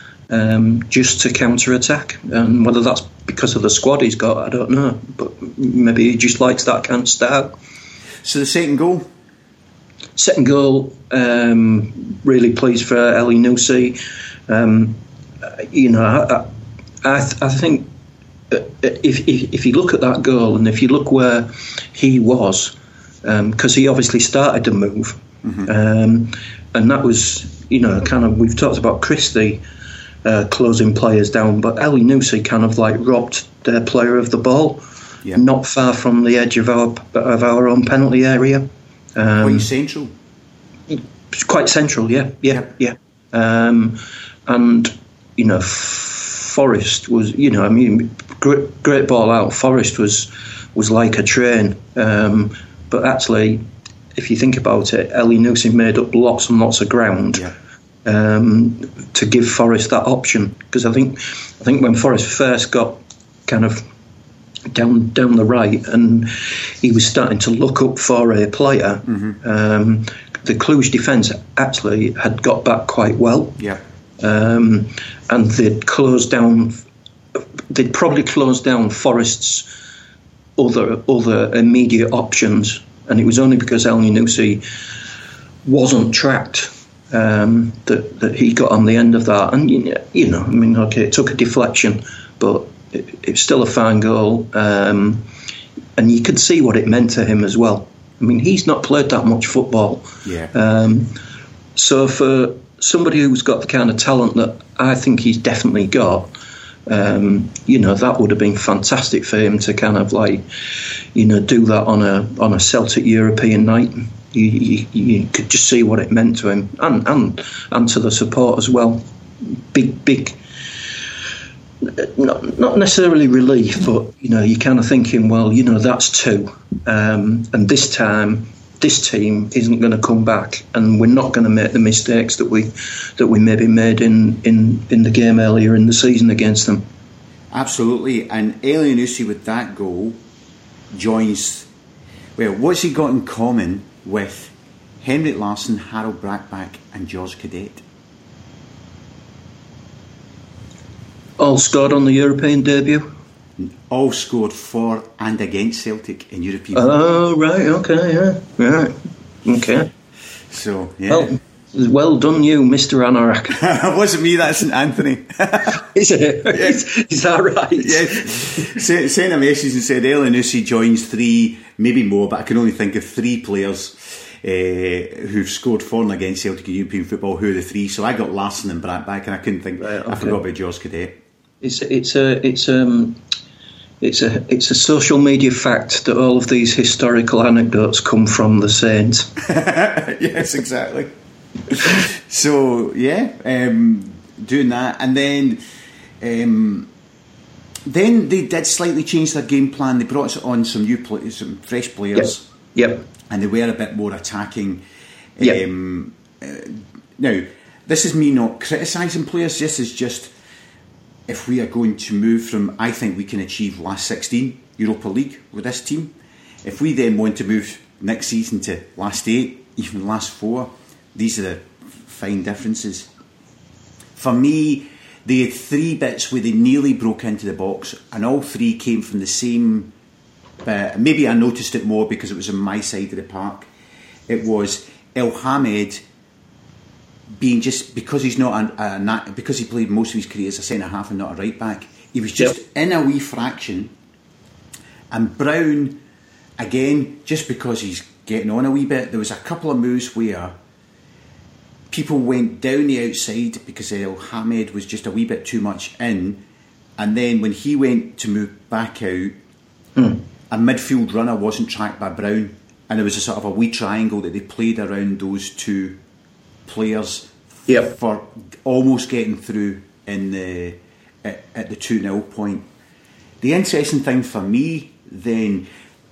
um, just to counter attack. And whether that's because of the squad he's got, I don't know. But maybe he just likes that kind of style. So the second goal. Second goal, um, really pleased for Elyounoussi. Um, you know, I, I, I think. If, if if you look at that goal and if you look where he was, because um, he obviously started the move, mm-hmm. um, and that was, you know, kind of, we've talked about Christie uh, closing players down, but Elyounoussi kind of like robbed their player of the ball, yeah. not far from the edge of our of our own penalty area. Um, quite central. Quite central, yeah, yeah, yeah. yeah. Um, and you know. Forrest was, you know, I mean, great, great ball out. Forrest was was like a train, um, but actually, if you think about it, Elyounoussi made up lots and lots of ground yeah. um, to give Forrest that option. Because I think, I think when Forrest first got kind of down down the right, and he was starting to look up for a player, mm-hmm. um, the Cluj defence actually had got back quite well. Yeah. Um, and they'd closed down. They'd probably closed down Forrest's other other immediate options, and it was only because Elyounoussi wasn't tracked um, that that he got on the end of that. And you know, I mean, okay, it took a deflection, but it, it's still a fine goal, um, and you could see what it meant to him as well. I mean, he's not played that much football, yeah. Um, so for somebody who's got the kind of talent that I think he's definitely got, um, you know, that would have been fantastic for him to kind of like, you know, do that on a on a Celtic European night. You, you, you could just see what it meant to him and, and and to the support as well. Big, big, not not necessarily relief, but you know, you're kind of thinking, well, you know, that's two, um, and this time. This team isn't going to come back, and we're not going to make the mistakes that we that we maybe made in, in, in the game earlier in the season against them. Absolutely, and Elyounoussi with that goal joins. Well, what's he got in common with Henrik Larsson, Harold Brackback, and George Cadet? All scored on the European debut. All scored for and against Celtic in European. Oh, right, okay, yeah, right, okay. So, yeah. Well, well done, you, Mister Anorak. It wasn't me, that's Saint Anthony. Is it? Yes. Is, is that right? Yes. Sent a message and said Elyounoussi joins three, maybe more, but I can only think of three players uh, who've scored for and against Celtic in European football. Who are the three? So I got Larsson and Brackback, and I couldn't think. Right, okay. I forgot about George Cadet. It's it's a it's um. It's a it's a social media fact that all of these historical anecdotes come from the Saints. Yes, exactly. So yeah, um, doing that, and then um, then they did slightly change their game plan. They brought on some new players, some fresh players. Yep. Yep. And they were a bit more attacking. Yep. Um, uh, now, this is me not criticising players. This is just. If we are going to move from, I think we can achieve last sixteen Europa League with this team. If we then want to move next season to last eight, even last four, these are the fine differences. For me, they had three bits where they nearly broke into the box, and all three came from the same bit. Maybe I noticed it more because it was on my side of the park. It was Elhamed being just because he's not a, a because he played most of his career as a centre half and not a right back, he was just yep. in a wee fraction. And Brown, again, just because he's getting on a wee bit, there was a couple of moves where people went down the outside because El Hamed was just a wee bit too much in, and then when he went to move back out, mm. a midfield runner wasn't tracked by Brown, and there was a sort of a wee triangle that they played around those two players yep. for almost getting through in the at, at the two nil point. The interesting thing for me then,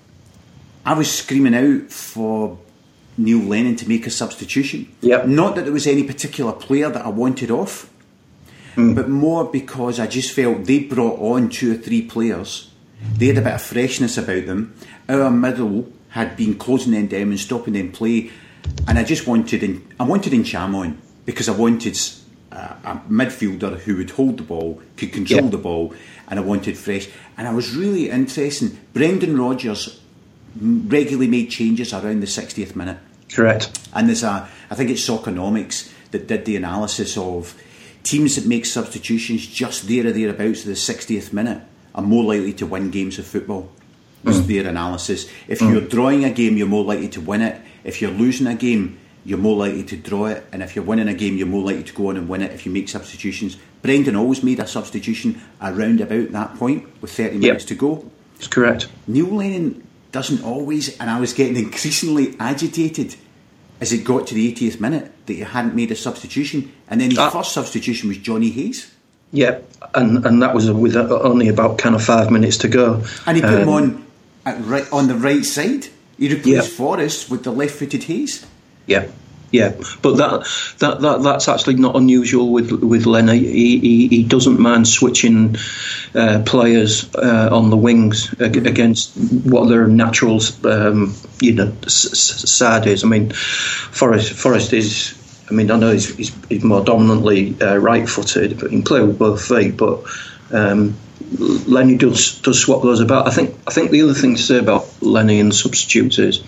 I was screaming out for Neil Lennon to make a substitution. Yep. Not that there was any particular player that I wanted off, mm. but more because I just felt they brought on two or three players. They had a bit of freshness about them. Our middle had been closing them down and stopping them play, and I just wanted in, I wanted N'Cham on because I wanted a, a midfielder who would hold the ball, could control yep. the ball, and I wanted fresh. And I was really interested. Brendan Rodgers regularly made changes around the sixtieth minute. Correct. And there's a, I think it's Soccernomics that did the analysis of teams that make substitutions just there or thereabouts to the sixtieth minute are more likely to win games of football. Was mm. their analysis. If mm. you're drawing a game, you're more likely to win it. If you're losing a game, you're more likely to draw it. And if you're winning a game, you're more likely to go on and win it if you make substitutions. Brendan always made a substitution around about that point with thirty yep. minutes to go. That's correct. Neil Lennon doesn't always, and I was getting increasingly agitated as it got to the eightieth minute that he hadn't made a substitution, and then his uh, first substitution was Johnny Hayes. Yeah, and and that was with only about kind of five minutes to go, and he put um, him on at right on the right side. He replaced yeah. Forrest with the left-footed Hayes. Yeah. Yeah, but that, that that that's actually not unusual with with Lenny. He he, he doesn't mind switching uh, players uh, on the wings against what their natural um, you know side is. I mean, Forrest Forrest is. I mean, I know he's he's, he's more dominantly uh, right-footed, but he can play with both feet. But um, Lenny does does swap those about. I think I think the other thing to say about Lenny and substitutes is,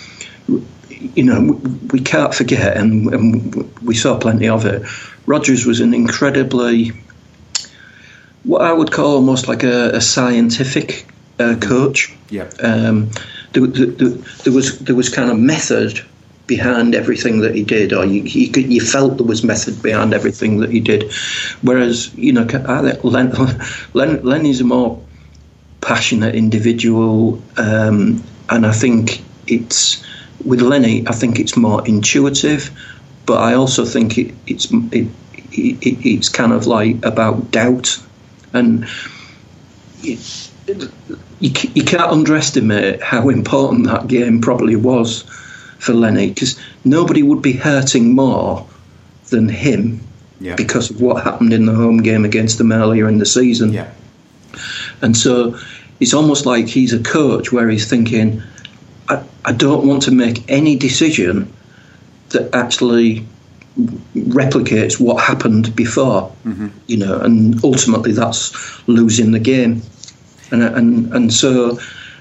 you know, we can't forget, and, and we saw plenty of it. Rodgers was an incredibly, what I would call almost like a, a scientific uh, coach. Yeah. Um, there, there, there was there was kind of method behind everything that he did, or you, you, could, you felt there was method behind everything that he did. Whereas, you know, Len, Len, Lenny's a more passionate individual, um, and I think it's. With Lenny, I think it's more intuitive, but I also think it, it's it, it, it's kind of like about doubt, and it, it, you, you can't underestimate how important that game probably was for Lenny, because nobody would be hurting more than him yeah. because of what happened in the home game against them earlier in the season. Yeah. And so it's almost like he's a coach where he's thinking, I, I don't want to make any decision that actually replicates what happened before, mm-hmm. you know, and ultimately that's losing the game. And and and so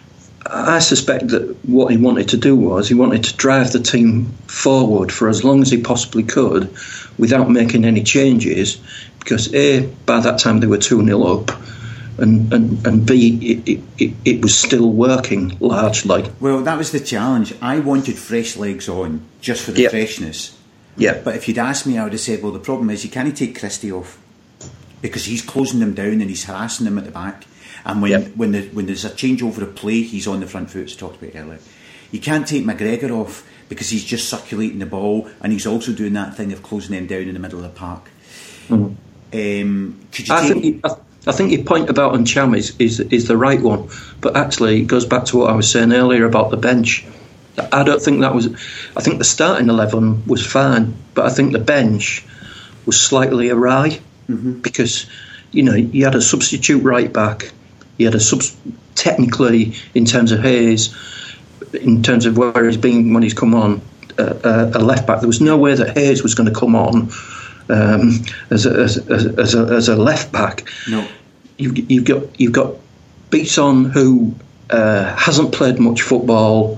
I suspect that what he wanted to do was he wanted to drive the team forward for as long as he possibly could without making any changes, because A, by that time they were two nil up, and, and, and B, it, it, it was still working largely. Well, that was the challenge. I wanted fresh legs on just for the yep. freshness. Yeah. But if you'd asked me, I would have said, well, the problem is you can't take Christie off because he's closing them down and he's harassing them at the back. And when yep. when, the, when there's a change over a play, he's on the front foot, as talked about earlier. You can't take McGregor off because he's just circulating the ball and he's also doing that thing of closing them down in the middle of the park. Mm-hmm. Um, could you I, take... think you, I, I think your point about N'Cham is, is, is the right one. But actually, it goes back to what I was saying earlier about the bench. I don't think that was... I think the starting eleven was fine, but I think the bench was slightly awry mm-hmm. because, you know, you had a substitute right back. You had a sub, technically, in terms of Hayes, in terms of where he's been when he's come on, uh, uh, a left back. There was no way that Hayes was going to come on um, as, a, as, a, as, a, as a left back. No, you've, you've got you've got Beaton, who uh, hasn't played much football,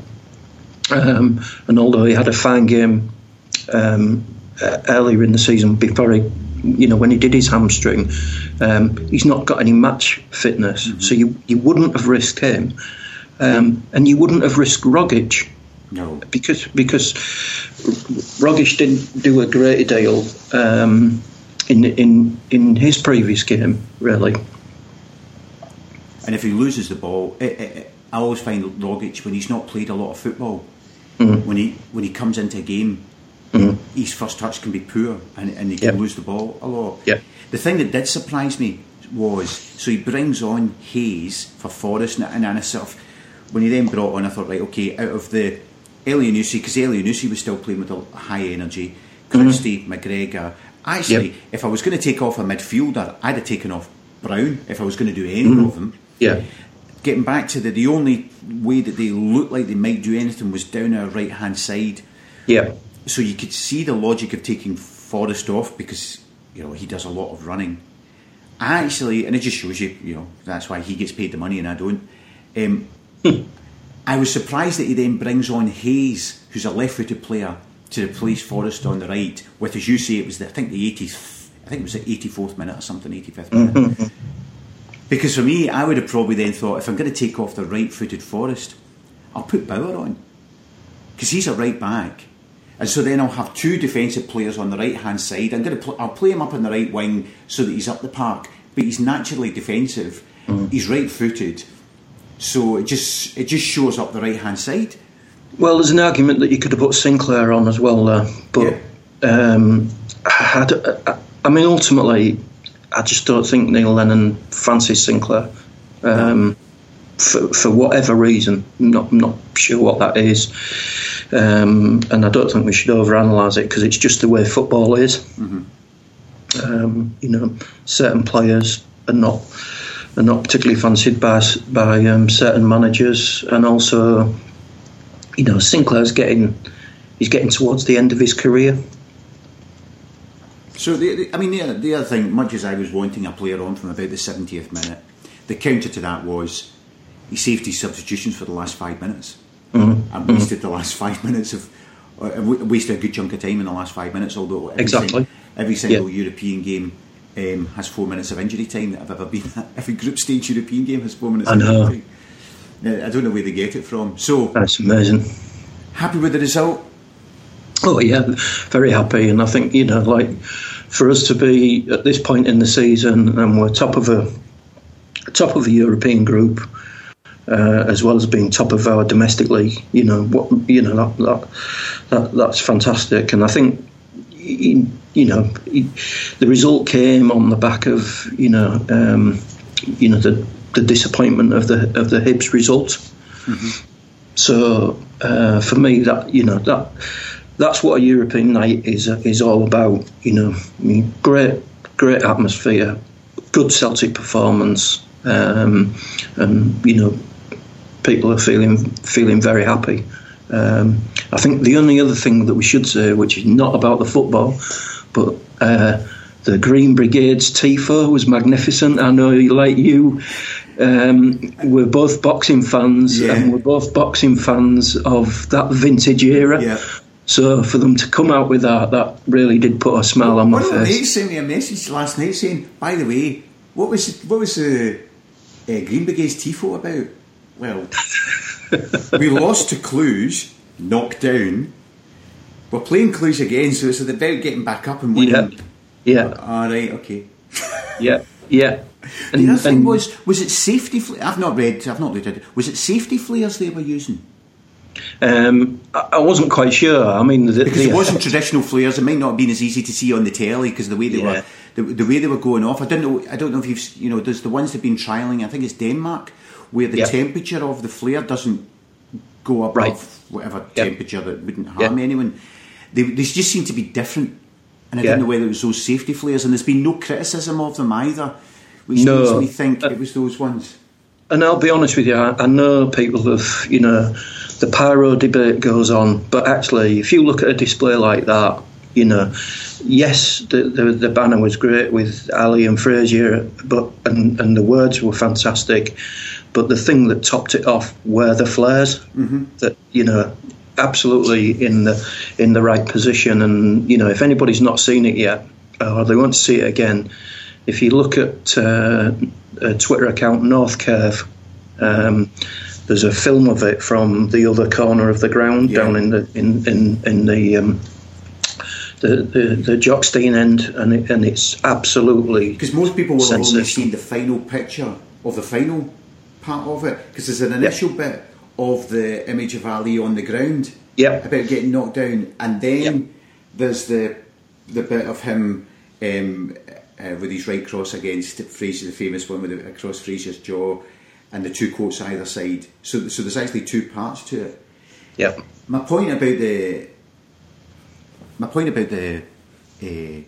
um, and although he had a fine game um, uh, earlier in the season before he. You know, when he did his hamstring, um, he's not got any match fitness, mm-hmm. so you, you wouldn't have risked him, um, and you wouldn't have risked Rogic No, because because Rogic didn't do a great deal um, in in in his previous game, really. And if he loses the ball, it, it, it, I always find Rogic, when he's not played a lot of football, mm-hmm. when he when he comes into a game, mm-hmm. his first touch can be poor, and, and he can yep. lose the ball a lot. Yep. The thing that did surprise me was, so he brings on Hayes for Forest, and, and I sort of, when he then brought on, I thought, right, okay, out of the Elyounoussi, because Elyounoussi was still playing with a high energy, Christie, mm-hmm. McGregor. Actually, yep. if I was going to take off a midfielder, I'd have taken off Brown if I was going to do any mm-hmm. of them. Yeah. Getting back to the the only way that they looked like they might do anything was down our right hand side. Yeah. So you could see the logic of taking Forrest off, because, you know, he does a lot of running. I actually, and it just shows you, you know, that's why he gets paid the money and I don't. Um, I was surprised that he then brings on Hayes, who's a left-footed player, to replace Forrest on the right. With, as you say, it was the, I think the eightieth, I think it was the eighty-fourth minute or something, eighty-fifth minute. Mm-hmm. Because for me, I would have probably then thought, if I'm going to take off the right-footed Forrest, I'll put Bauer on, because he's a right back, and so then I'll have two defensive players on the right-hand side. I'm going to pl- I'll play him up on the right wing so that he's up the park, but he's naturally defensive. Mm. He's right-footed, so it just it just shows up the right-hand side. Well, there's an argument that you could have put Sinclair on as well, uh, but yeah. um, I, I, I mean, ultimately, I just don't think Neil Lennon fancies Sinclair um, for for whatever reason. I'm not not sure what that is, um, and I don't think we should overanalyse it, because it's just the way football is. Mm-hmm. Um, you know, certain players are not are not particularly fancied by by um, certain managers, and also, you know, Sinclair's getting he's getting towards the end of his career. So, the, the, I mean, the, the other thing, much as I was wanting a player on from about the seventieth minute, the counter to that was he saved his substitutions for the last five minutes mm-hmm. and wasted mm-hmm. the last five minutes of, uh, wasted a good chunk of time in the last five minutes, although every exactly. Sing, every single yeah. European game um, has four minutes of injury time that I've ever been at. Every group stage European game has four minutes I of know. injury time. I don't know where they get it from. So, that's amazing. Happy with the result? Oh yeah, very happy. And I think, you know, like, for us to be at this point in the season and we're top of a top of a European group, uh, as well as being top of our domestic league, you know, what you know that that, that that's fantastic. And I think, you know, the result came on the back of, you know, um, you know the the disappointment of the of the Hibs result. Mm-hmm. So uh, for me, that you know that. That's what a European night is is all about, you know. I mean, great, great atmosphere, good Celtic performance, um, and you know, people are feeling feeling very happy. Um, I think the only other thing that we should say, which is not about the football, but uh, the Green Brigade's tifo was magnificent. I know, like you, um, we're both boxing fans, yeah. and we're both boxing fans of that vintage era. Yeah. So for them to come out with that, that really did put a smile on my face. One of my mates face. sent me a message last night saying, by the way, what was what was the uh, Green Brigade's tifo about? Well, we lost to Cluj, knocked down. We're playing Cluj again, so it's about getting back up and winning. Yeah. Yeah. All right. Okay. yeah. Yeah. And, the other thing was, was it safety? Fl- I've not read. I've not read it. Was it safety flares they were using? Um, I wasn't quite sure. I mean, the, because the, it wasn't traditional flares. It might not have been as easy to see on the telly because the way they yeah. were, the, the way they were going off. I don't know. I don't know if you've, you know, there's the ones they've been trialling. I think it's Denmark, where the yeah. temperature of the flare doesn't go above right. whatever yeah. temperature that wouldn't harm yeah. anyone. They, they just seem to be different, and I yeah. don't know whether it was those safety flares. And there's been no criticism of them either, which no. makes me think uh, it was those ones. And I'll be honest with you, I, I know people have, you know, the pyro debate goes on, but actually, if you look at a display like that, you know, yes, the the, the banner was great with Ali and Frazier, but and, and the words were fantastic, but the thing that topped it off were the flares mm-hmm. that, you know, absolutely in the in the right position. And you know, if anybody's not seen it yet, or they want to see it again, if you look at uh, a Twitter account, North Curve, um, there's a film of it from the other corner of the ground, yeah. down in the in in in the. Um, The, the the Jockstein end, and it, and it's absolutely because most people will have only seen the final picture of the final part of it, because there's an initial yep. bit of the image of Ali on the ground, yep. about getting knocked down, and then yep. there's the the bit of him um, uh, with his right cross against Fraser, the famous one with the, across Fraser's jaw, and the two quotes either side. So so there's actually two parts to it. Yeah. My point about the My point about the uh,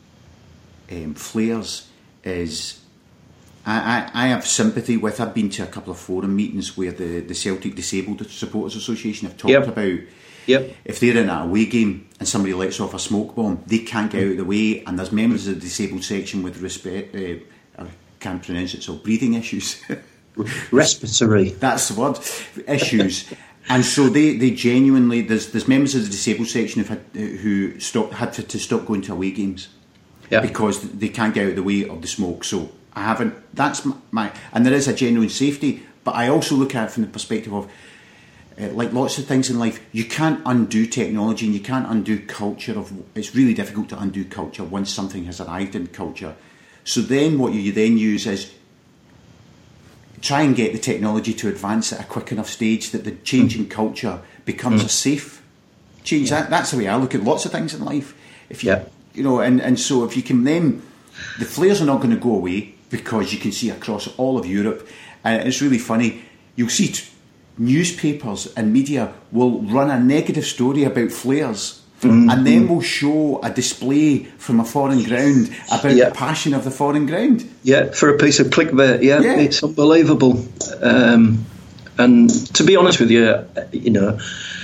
um, flares is I, I, I have sympathy with. I've been to a couple of forum meetings where the, the Celtic Disabled Supporters Association have talked yep. about yep. if they're in an away game and somebody lets off a smoke bomb, they can't get out of the way, and there's members of the disabled section with respect. Uh, I can't pronounce it, so breathing issues. Respiratory. That's the word. Issues. And so they, they genuinely there's there's members of the disabled section who've had, who stop had to, to stop going to away games yeah. because they can't get out of the way of the smoke. So I haven't. That's my and there is a genuine safety, but I also look at it from the perspective of uh, like lots of things in life, you can't undo technology and you can't undo culture. Of it's really difficult to undo culture once something has arrived in culture. So then what you then use is try and get the technology to advance at a quick enough stage that the change in culture becomes mm. a safe change. Yeah. That, that's the way I look at lots of things in life. If you, yeah. you know, and, and so if you can then, the flares are not going to go away because you can see across all of Europe, and it's really funny. You'll see t- newspapers and media will run a negative story about flares. Mm-hmm. And then we'll show a display from a foreign ground about yeah. the passion of the foreign ground. Yeah, for a piece of clickbait. Yeah, yeah. It's unbelievable. Um, and to be honest with you, you know,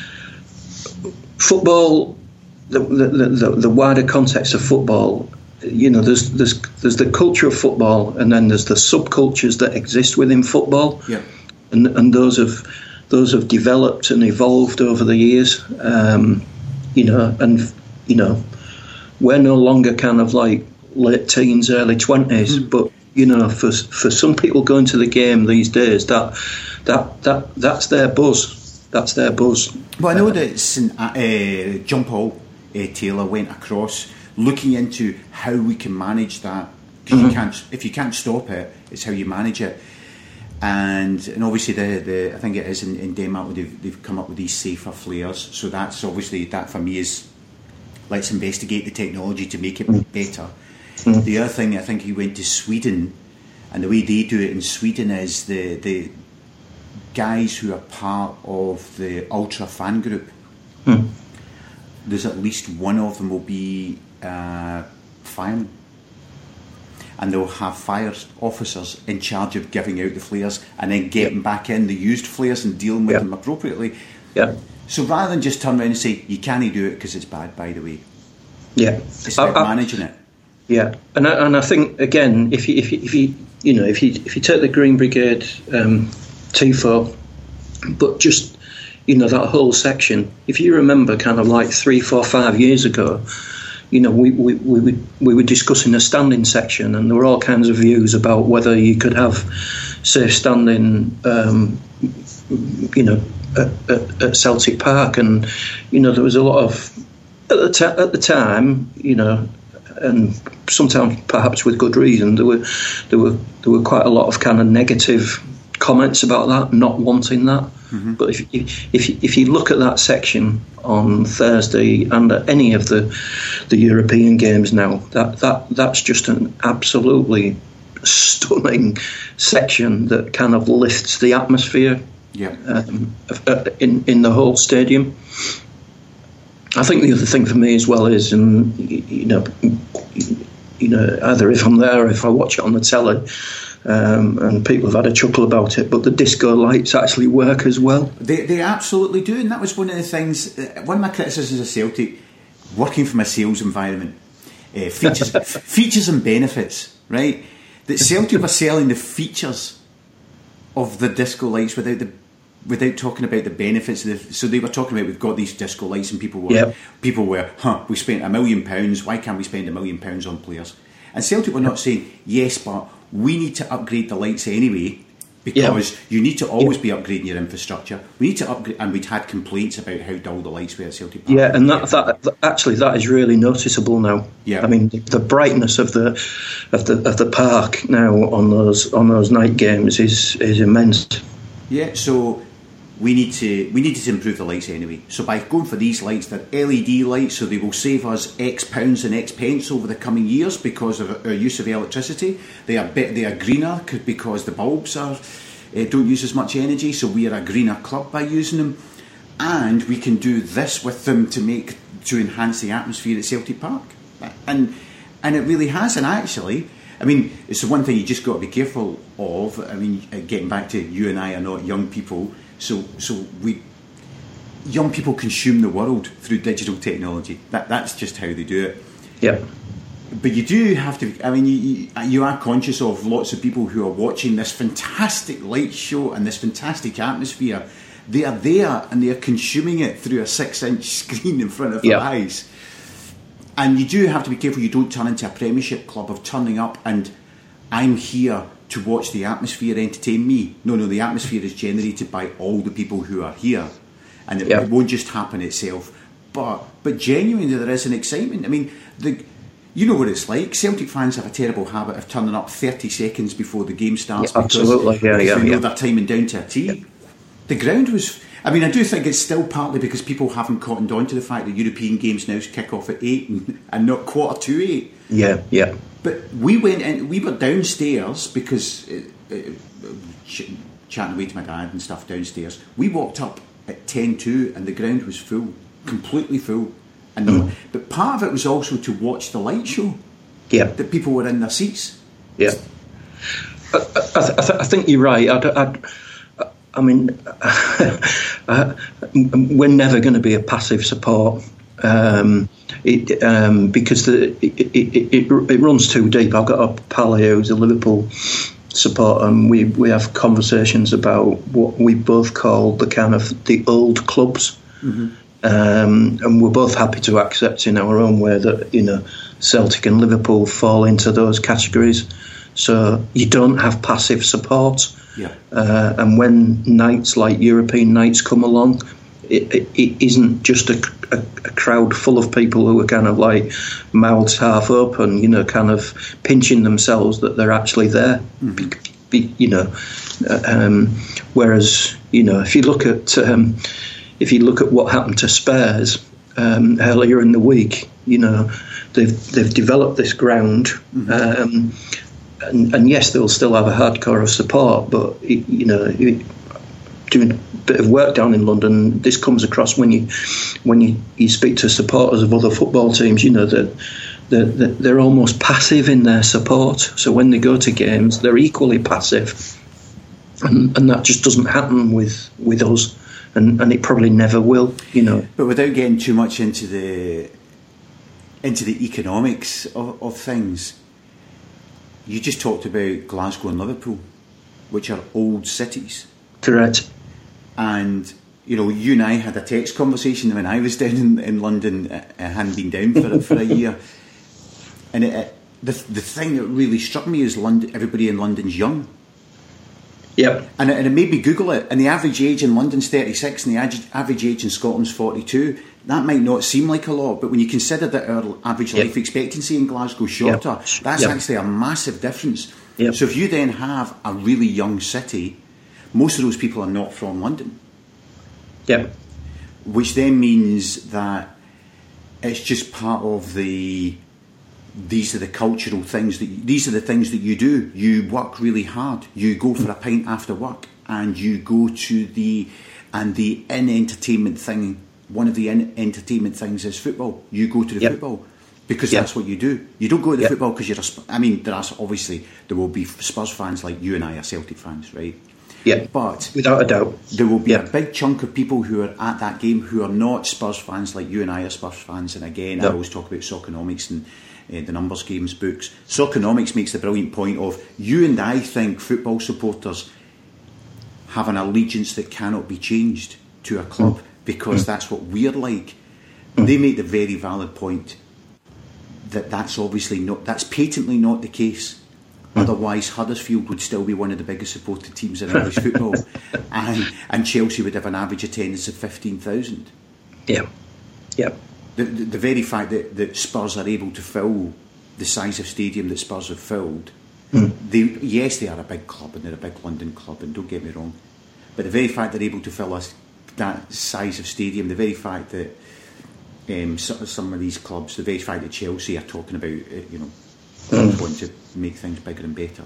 football, the the, the the wider context of football, you know, there's there's there's the culture of football, and then there's the subcultures that exist within football. Yeah, and and those have those have developed and evolved over the years. Um, You know, and you know, we're no longer kind of like late teens, early twenties. Mm. But you know, for for some people going to the game these days, that that that that's their buzz. That's their buzz. Well, I know uh, that Saint, uh, John Paul uh, Taylor went across looking into how we can manage that. Because mm-hmm. you can't, if you can't stop it, it's how you manage it. And and obviously the, the I think it is in, in Denmark where they've, they've come up with these safer flares. So that's obviously, that for me is, let's investigate the technology to make it mm. better. Mm. The other thing, I think he went to Sweden, and the way they do it in Sweden is the the guys who are part of the ultra fan group. Mm. There's at least one of them will be uh, firemen. And they'll have fire officers in charge of giving out the flares and then getting yep. back in the used flares and dealing with yep. them appropriately. Yeah. So rather than just turn around and say, you can't do it because it's bad, by the way. Yeah. It's about I, I, managing it. Yeah. And I, and I think, again, if you, if you, if you, you know, if you, if you take the Green Brigade um, Tifo, but just, you know, that whole section, if you remember kind of like three, four, five years ago, you know, we, we, we, would, we were discussing a standing section, and there were all kinds of views about whether you could have safe standing, um, you know, at, at, at Celtic Park. And, you know, there was a lot of, at the, t- at the time, you know, and sometimes perhaps with good reason, there were, there were, there were quite a lot of kind of negative comments about that, not wanting that. Mm-hmm. But if, if if if you look at that section on Thursday and at any of the the European games now, that, that that's just an absolutely stunning section that kind of lifts the atmosphere yeah. um, in in the whole stadium. I think the other thing for me as well is, and you know, you know, either if I'm there or if I watch it on the telly. Um, and people have had a chuckle about it, but the disco lights actually work as well. They they absolutely do, and that was one of the things. Uh, one of my criticisms of Celtic, working from a sales environment, uh, features features and benefits, right? That Celtic were selling the features of the disco lights without the without talking about the benefits. Of the, so they were talking about, we've got these disco lights, and people were yep. people were, huh? We spent a million pounds. Why can't we spend a million pounds on players? And Celtic were not saying yes, but we need to upgrade the lights anyway Because yeah. you need to always yeah. be upgrading your infrastructure. We need to upgrade, and we'd had complaints about how dull the lights were at Celtic Park. Yeah, and that, that, that actually that is really noticeable now. Yeah. I mean, the, the brightness of the of the of the park now on those on those night games is is immense. Yeah, so we need to we needed to improve the lights anyway. So by going for these lights, they're L E D lights, so they will save us X pounds and X pence over the coming years because of our use of electricity. They are bit, they are greener because the bulbs are uh, don't use as much energy, so we are a greener club by using them. And we can do this with them to make to enhance the atmosphere at Celtic Park, and and it really has. And actually, I mean, it's the one thing you just got to be careful of. I mean, getting back to you and I are not young people. So, so we young people consume the world through digital technology. That that's just how they do it. Yeah. But you do have to. I mean, you, you are conscious of lots of people who are watching this fantastic light show and this fantastic atmosphere. They are there and they are consuming it through a six-inch screen in front of yeah. their eyes. And you do have to be careful you don't turn into a Premiership club of turning up and I'm here to watch the atmosphere entertain me. No, no, the atmosphere is generated by all the people who are here, and it, yeah. it won't just happen itself. But but genuinely, there is an excitement. I mean, the you know what it's like. Celtic fans have a terrible habit of turning up thirty seconds before the game starts. Yeah, absolutely, because, yeah, because yeah, they know yeah. they're timing down to a T. Yeah. The ground was. I mean, I do think it's still partly because people haven't cottoned on to the fact that European games now kick off at eight and, and not quarter to eight. Yeah, yeah. But we went in, we were downstairs because uh, uh, ch- chatting away to my dad and stuff downstairs. We walked up at ten to and the ground was full, completely full. And mm. the, but part of it was also to watch the light show. Yeah, that people were in their seats. Yeah, I, I, th- I, th- I think you're right. I'd, I'd, I mean, uh, we're never going to be a passive support. Um, it, um, because the, it, it, it, it runs too deep. I've got a pal here who's a Liverpool supporter, and we, we have conversations about what we both call the kind of the old clubs. Mm-hmm. Um, and we're both happy to accept in our own way that, you know, Celtic and Liverpool fall into those categories. So you don't have passive support. Yeah. Uh, and when nights like European nights come along, it, it, it isn't just a, a, a crowd full of people who are kind of like mouths half open, you know, kind of pinching themselves that they're actually there. Mm-hmm. Be, be, you know, um, whereas, you know, if you look at um, if you look at what happened to Spurs um, earlier in the week, you know, they've they've developed this ground. Mm-hmm. Um, And, and yes, they'll still have a hardcore of support, but it, you know, it, doing a bit of work down in London, this comes across when you when you, you speak to supporters of other football teams. You know that they're, they're, they're almost passive in their support. So when they go to games, they're equally passive, and, and that just doesn't happen with with us, and, and it probably never will. You know, but without getting too much into the into the economics of, of things. You just talked about Glasgow and Liverpool, which are old cities. Correct. And, you know, you and I had a text conversation when I was down in, in London. I hadn't been down for for a year. And it, it, the the thing that really struck me is London. Everybody in London's young. Yep. And it, and it made me Google it. And the average age in London's thirty-six and the average, average age in Scotland's forty-two. That might not seem like a lot, but when you consider that our average yep. life expectancy in Glasgow is shorter, yep. that's yep. actually a massive difference. Yep. So if you then have a really young city, most of those people are not from London. Yep. Which then means that it's just part of the... These are the cultural things that you, these are the things that you do. You work really hard. You go for a pint after work, and you go to the and the in entertainment thing. One of the in entertainment things is football. You go to the yep. football because yep. that's what you do. You don't go to the yep. football because you're. A, I mean, there are obviously there will be Spurs fans like you and I are Celtic fans, right? Yeah, but without a doubt, there will be yep. a big chunk of people who are at that game who are not Spurs fans like you and I are Spurs fans. And again, no. I always talk about Soccernomics and. Uh, the numbers games books. Soccernomics makes the brilliant point of you and I think football supporters have an allegiance that cannot be changed to a club mm. because mm. that's what we're like. Mm. They make the very valid point that that's obviously not, that's patently not the case Otherwise, Huddersfield would still be one of the biggest supported teams in English football, and, and Chelsea would have an average attendance of fifteen thousand. Yeah, yeah. The, the, the very fact that, that Spurs are able to fill the size of stadium that Spurs have filled, mm. they, yes, they are a big club and they're a big London club, and don't get me wrong, but the very fact they're able to fill us that size of stadium, the very fact that um, some, some of these clubs, the very fact that Chelsea are talking about, uh, you know, mm. wanting to make things bigger and better.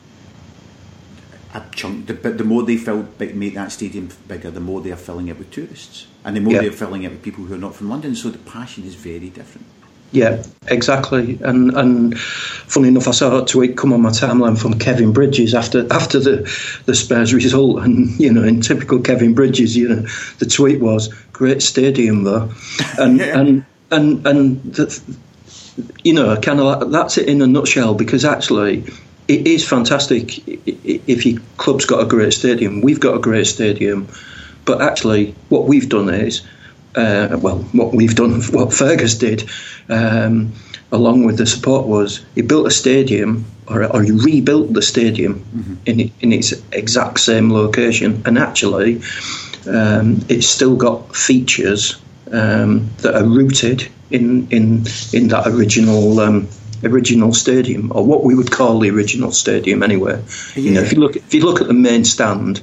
A chunk, the, but the more they fill, make that stadium bigger, the more they are filling it with tourists, and the more yeah. they're filling it with people who are not from London. So the passion is very different. Yeah, exactly. And and funny enough, I saw a tweet come on my timeline from Kevin Bridges after after the the Spurs result, and you know, in typical Kevin Bridges, you know, the tweet was "Great stadium though," and yeah. and and and the, you know, kind of like, that's it in a nutshell. Because actually, it is fantastic if your club's got a great stadium. We've got a great stadium, but actually, what we've done is. Uh, well, what we've done, what Fergus did, um, along with the support, was he built a stadium, or, or he rebuilt the stadium mm-hmm. in in its exact same location, and actually, um, it's still got features um, that are rooted in in in that original um, original stadium, or what we would call the original stadium, anyway. Yeah. You know, if you look if you look at the main stand,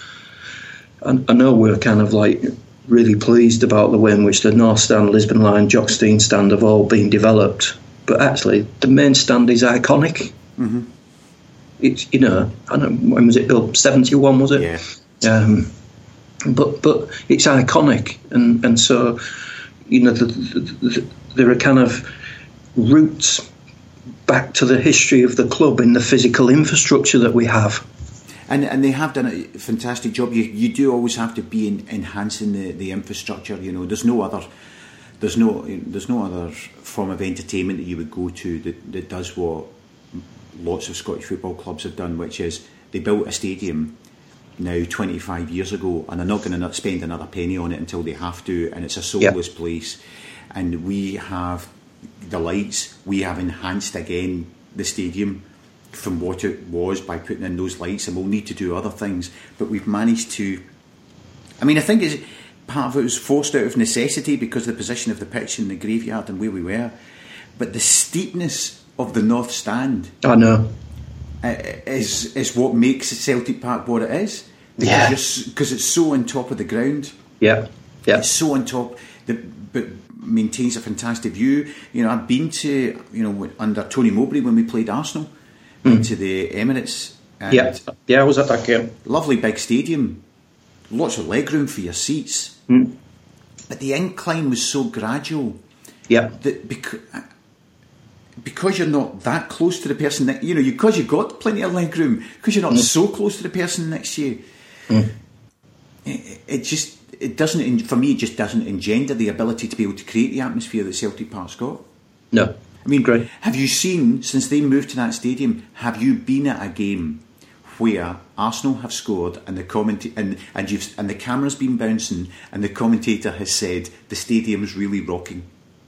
I, I know we're kind of like. Really pleased about the way in which the North Stand, Lisbon Line, Jockstein Stand have all been developed, but actually the main stand is iconic. Mm-hmm. It's, you know, I don't know, when was it built? seventy-one, was it? Yeah. Um, but but it's iconic, and and so you know the, the, the, there are kind of roots back to the history of the club in the physical infrastructure that we have. And and they have done a fantastic job. You you do always have to be in, enhancing the, the infrastructure. You know, there's no other there's no there's no other form of entertainment that you would go to that, that does what lots of Scottish football clubs have done, which is they built a stadium now twenty-five years ago, and they're not going to spend another penny on it until they have to. And it's a soulless yep. place. And we have the lights. We have enhanced again the stadium from what it was by putting in those lights, and we'll need to do other things, but we've managed to. I mean, I think it's, part of it was forced out of necessity because of the position of the pitch in the graveyard and where we were, but the steepness of the North Stand I know is is what makes Celtic Park what it is, because yeah. because it's so on top of the ground. Yeah, yeah. It's so on top, the, but maintains a fantastic view. You know, I've been to, you know, under Tony Mowbray when we played Arsenal. Into the Emirates. And yeah, yeah, I was at that game. Lovely big stadium, lots of legroom for your seats. Mm. But the incline was so gradual. Yeah, that because, because you're not that close to the person that you know, because you've got plenty of legroom, because you're not mm. so close to the person next to you. Mm. It, it just it doesn't for me. It just doesn't engender the ability to be able to create the atmosphere that Celtic Park's got. No. I mean, Great. Have you seen, since they moved to that stadium, have you been at a game where Arsenal have scored and the commenta- and and you've and the camera's been bouncing and the commentator has said the stadium's really rocking?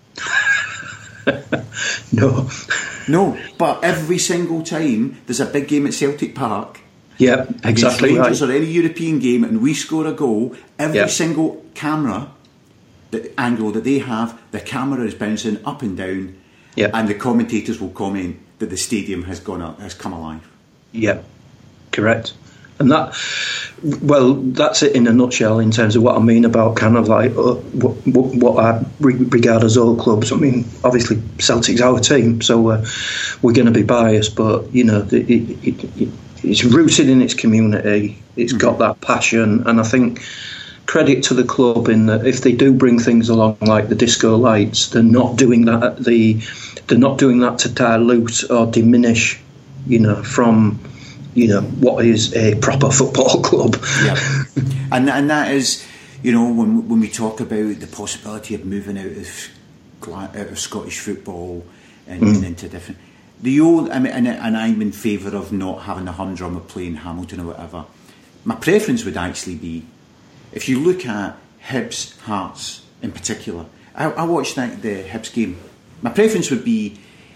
No. No, but every single time there's a big game at Celtic Park, yeah, exactly Rangers right. or any European game, and we score a goal, every yep. single camera the angle that they have, the camera is bouncing up and down. Yep. And the commentators will comment that the stadium has gone up, has come alive. Yeah, correct. And that, well, that's it in a nutshell in terms of what I mean about kind of like uh, what, what, what I regard as all clubs. I mean, obviously Celtic's our team, so uh, we're going to be biased, but you know, it, it, it, it's rooted in its community. It's mm-hmm. got that passion, and I think. Credit to the club in that if they do bring things along like the disco lights, they're not doing that at the they're not doing that to dilute or diminish, you know, from you know what is a proper football club. Yeah, and and that is, you know, when when we talk about the possibility of moving out of out of Scottish football and, mm. and into different the old. I mean, and, and I'm in favour of not having the humdrum of playing Hamilton or whatever. My preference would actually be. If you look at Hibs, Hearts in particular, I, I watched that, the Hibs game. My preference would be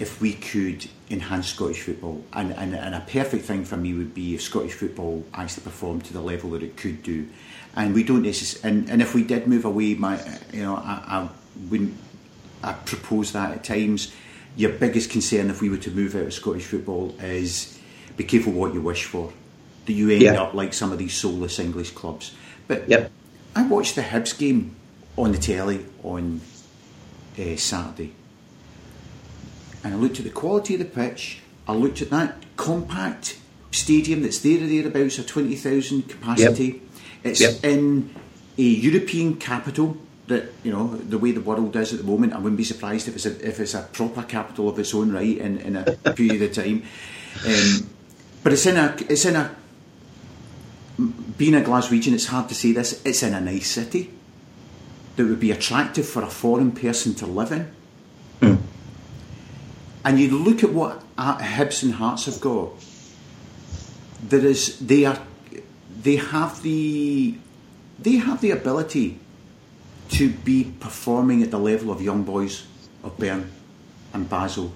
if we could enhance Scottish football, and, and, and a perfect thing for me would be if Scottish football actually performed to the level that it could do. And we don't necessarily, and, and if we did move away, my, you know, I, I wouldn't, I propose that at times. Your biggest concern if we were to move out of Scottish football is be careful what you wish for. Do you end yeah. up like some of these soulless English clubs? But yep. I watched the Hibs game on the telly on uh, Saturday. And I looked at the quality of the pitch. I looked at that compact stadium that's there or thereabouts, a twenty thousand capacity. Yep. It's yep. in a European capital that, you know, the way the world is at the moment. I wouldn't be surprised if it's a, if it's a proper capital of its own right in, in a period of time. Um, but it's in a it's in a being a Glaswegian, it's hard to say this. It's in a nice city that would be attractive for a foreign person to live in. Mm. And you look at what Hibs and Hearts have got. There is, they are, they have the, they have the ability to be performing at the level of young boys of Bern and Basel,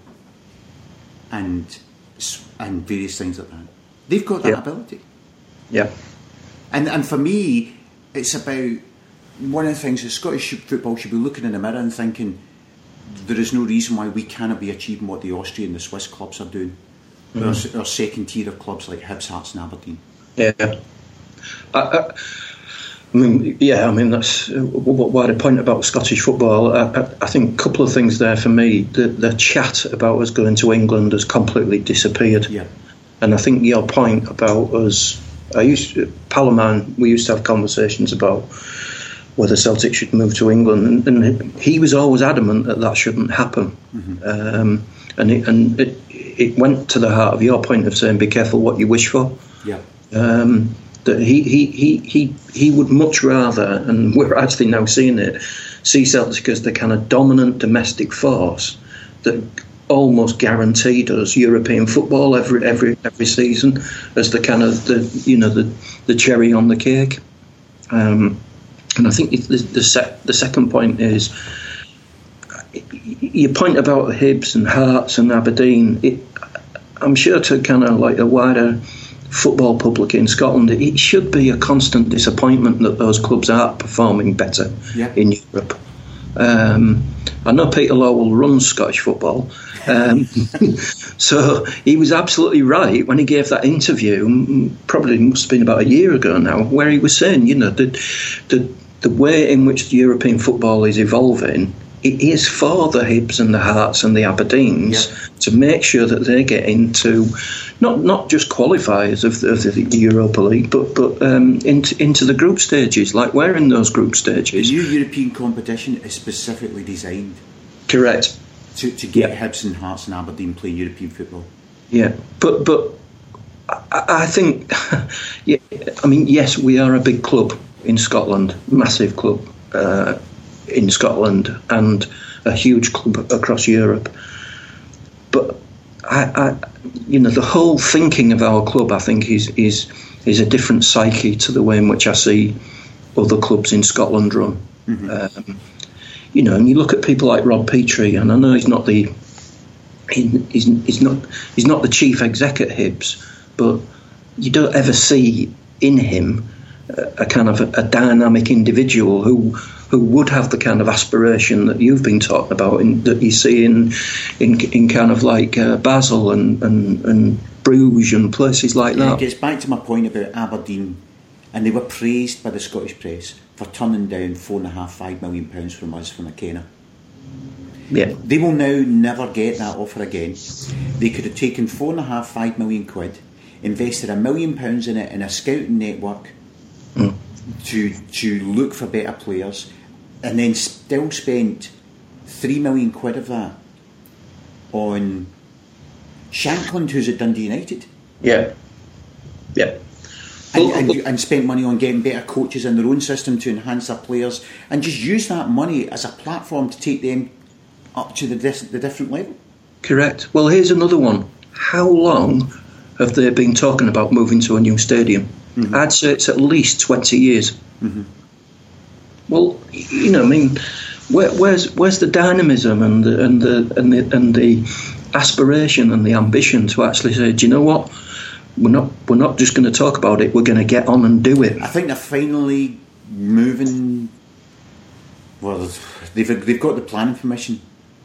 and and various things like that. They've got that yeah. ability. Yeah. And and for me, it's about one of the things that Scottish football should be looking in the mirror and thinking, there is no reason why we cannot be achieving what the Austrian and the Swiss clubs are doing. Mm-hmm. There are second tier of clubs like Hibs, Hearts and Aberdeen. Yeah. I, I, I mean, yeah, I mean, that's what, what I point about Scottish football. I, I, I think a couple of things there for me. The, the chat about us going to England has completely disappeared. Yeah. And I think your point about us, I used to, Palaman, we used to have conversations about whether Celtic should move to England, and, and he was always adamant that that shouldn't happen. Mm-hmm. Um, and it, and it, it went to the heart of your point of saying, be careful what you wish for. Yeah. Um, that he, he, he, he, he would much rather, and we're actually now seeing it, see Celtic as the kind of dominant domestic force that almost guaranteed us European football every every every season as the kind of the you know the the cherry on the cake. Um, and I think the the, sec, the second point is your point about Hibs and Hearts and Aberdeen. It, I'm sure to kind of like a wider football public in Scotland, it should be a constant disappointment that those clubs aren't performing better yeah. in Europe. Um, I know Peter Lawwell runs Scottish football, um, so he was absolutely right when he gave that interview. Probably must have been about a year ago now, where he was saying, you know, the the, the way in which the European football is evolving, it is for the Hibs and the Hearts and the Aberdeens yeah. to make sure that they get into not not just qualifiers of the, of the Europa League, but but um, into into the group stages. Like we're in those group stages. The new European competition is specifically designed, correct, to to get yeah. Hibs and Hearts and Aberdeen playing European football. Yeah, but but I, I think, yeah, I mean, yes, we are a big club in Scotland, massive club. Uh, in Scotland and a huge club across Europe, but I, I, you know, the whole thinking of our club, I think, is is is a different psyche to the way in which I see other clubs in Scotland run. Mm-hmm. Um, you know, and you look at people like Rob Petrie, and I know he's not the he, he's, he's not he's not the chief exec at Hibs, but you don't ever see in him a, a kind of a, a dynamic individual who. who would have the kind of aspiration that you've been talking about, in, that you see in in, in kind of like uh, Basel and, and, and Bruges and places like yeah, that. It gets back to my point about Aberdeen, and they were praised by the Scottish press for turning down four and a half, five million pounds from us for McKenna. Yeah. They will now never get that offer again. They could have taken four and a half, five million quid, invested a million pounds in it in a scouting network mm. to to look for better players, and then still spent three million quid of that on Shankland, who's at Dundee United. Yeah. Yeah. And, and, and spent money on getting better coaches in their own system to enhance their players, and just use that money as a platform to take them up to the, the different level. Correct. Well, here's another one. How long have they been talking about moving to a new stadium? Mm-hmm. I'd say it's at least twenty years. Mm-hmm. Well, you know, I mean, where, where's where's the dynamism and the and the and the and the aspiration and the ambition to actually say, do you know what? We're not we're not just going to talk about it. We're going to get on and do it. I think they're finally moving. Well, they've they've got the planning permission.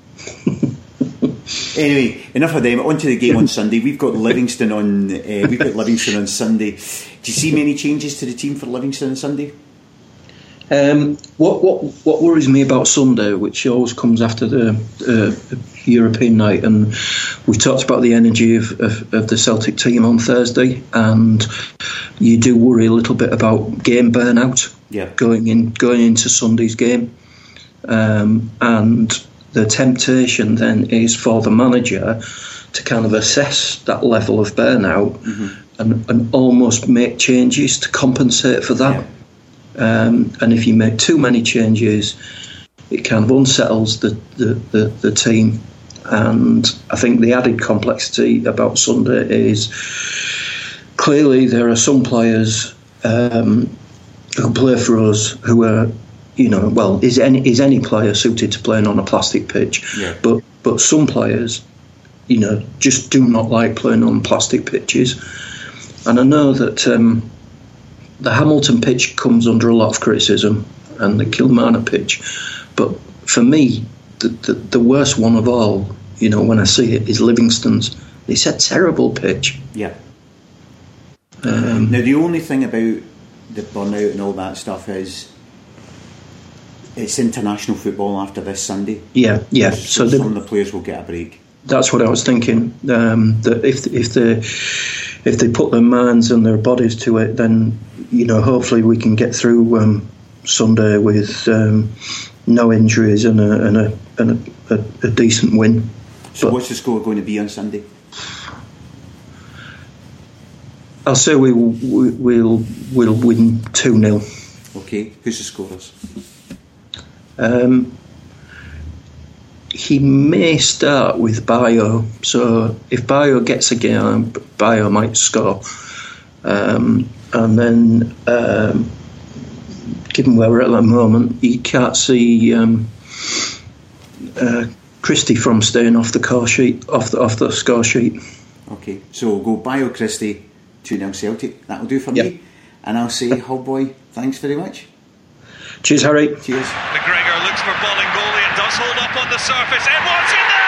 Anyway, enough of them. On to the game on Sunday. We've got Livingston on. Uh, we've got Livingston on Sunday. Do you see many changes to the team for Livingston on Sunday? Um, what what what worries me about Sunday, which always comes after the uh, European night, and we talked about the energy of, of, of the Celtic team on Thursday, and you do worry a little bit about game burnout. Yeah. Going in going into Sunday's game, um, and the temptation then is for the manager to kind of assess that level of burnout mm-hmm. and, and almost make changes to compensate for that. Yeah. Um, and if you make too many changes, it kind of unsettles the, the, the, the team. And I think the added complexity about Sunday is clearly there are some players um, who play for us who are, you know, well, is any is any player suited to playing on a plastic pitch? Yeah. But but some players, you know, just do not like playing on plastic pitches. And I know that um, the Hamilton pitch comes under a lot of criticism, and the Kilmarnock pitch. But for me, the, the the worst one of all, you know, when I see it, is Livingston's. It's a terrible pitch. Yeah. Um, now the only thing about the burnout and all that stuff is it's international football after this Sunday. Yeah, yeah. So, so some the, of the players will get a break. That's what I was thinking. Um, that if if they if they put their minds and their bodies to it, then you know hopefully we can get through um, Sunday with um, no injuries and a and a and a, a, a decent win. So but what's the score going to be on Sunday? I'll say we will we, we'll we'll win two nil. Okay, who's the scorers? Um, he may start with Bayo, so if Bayo gets a game, Bayo might score. Um, and then, um, given where we're at the moment, you can't see um, uh, Christie from staying off the core sheet, off the off the score sheet. Okay, so we'll go Bayo Christie, two nil Celtic. That'll do for yep. me. And I'll say, Hogboy, thanks very much. Cheers, Harry. Cheers. McGregor looks for Bolingoli and does hold up on the surface. Edwards in there!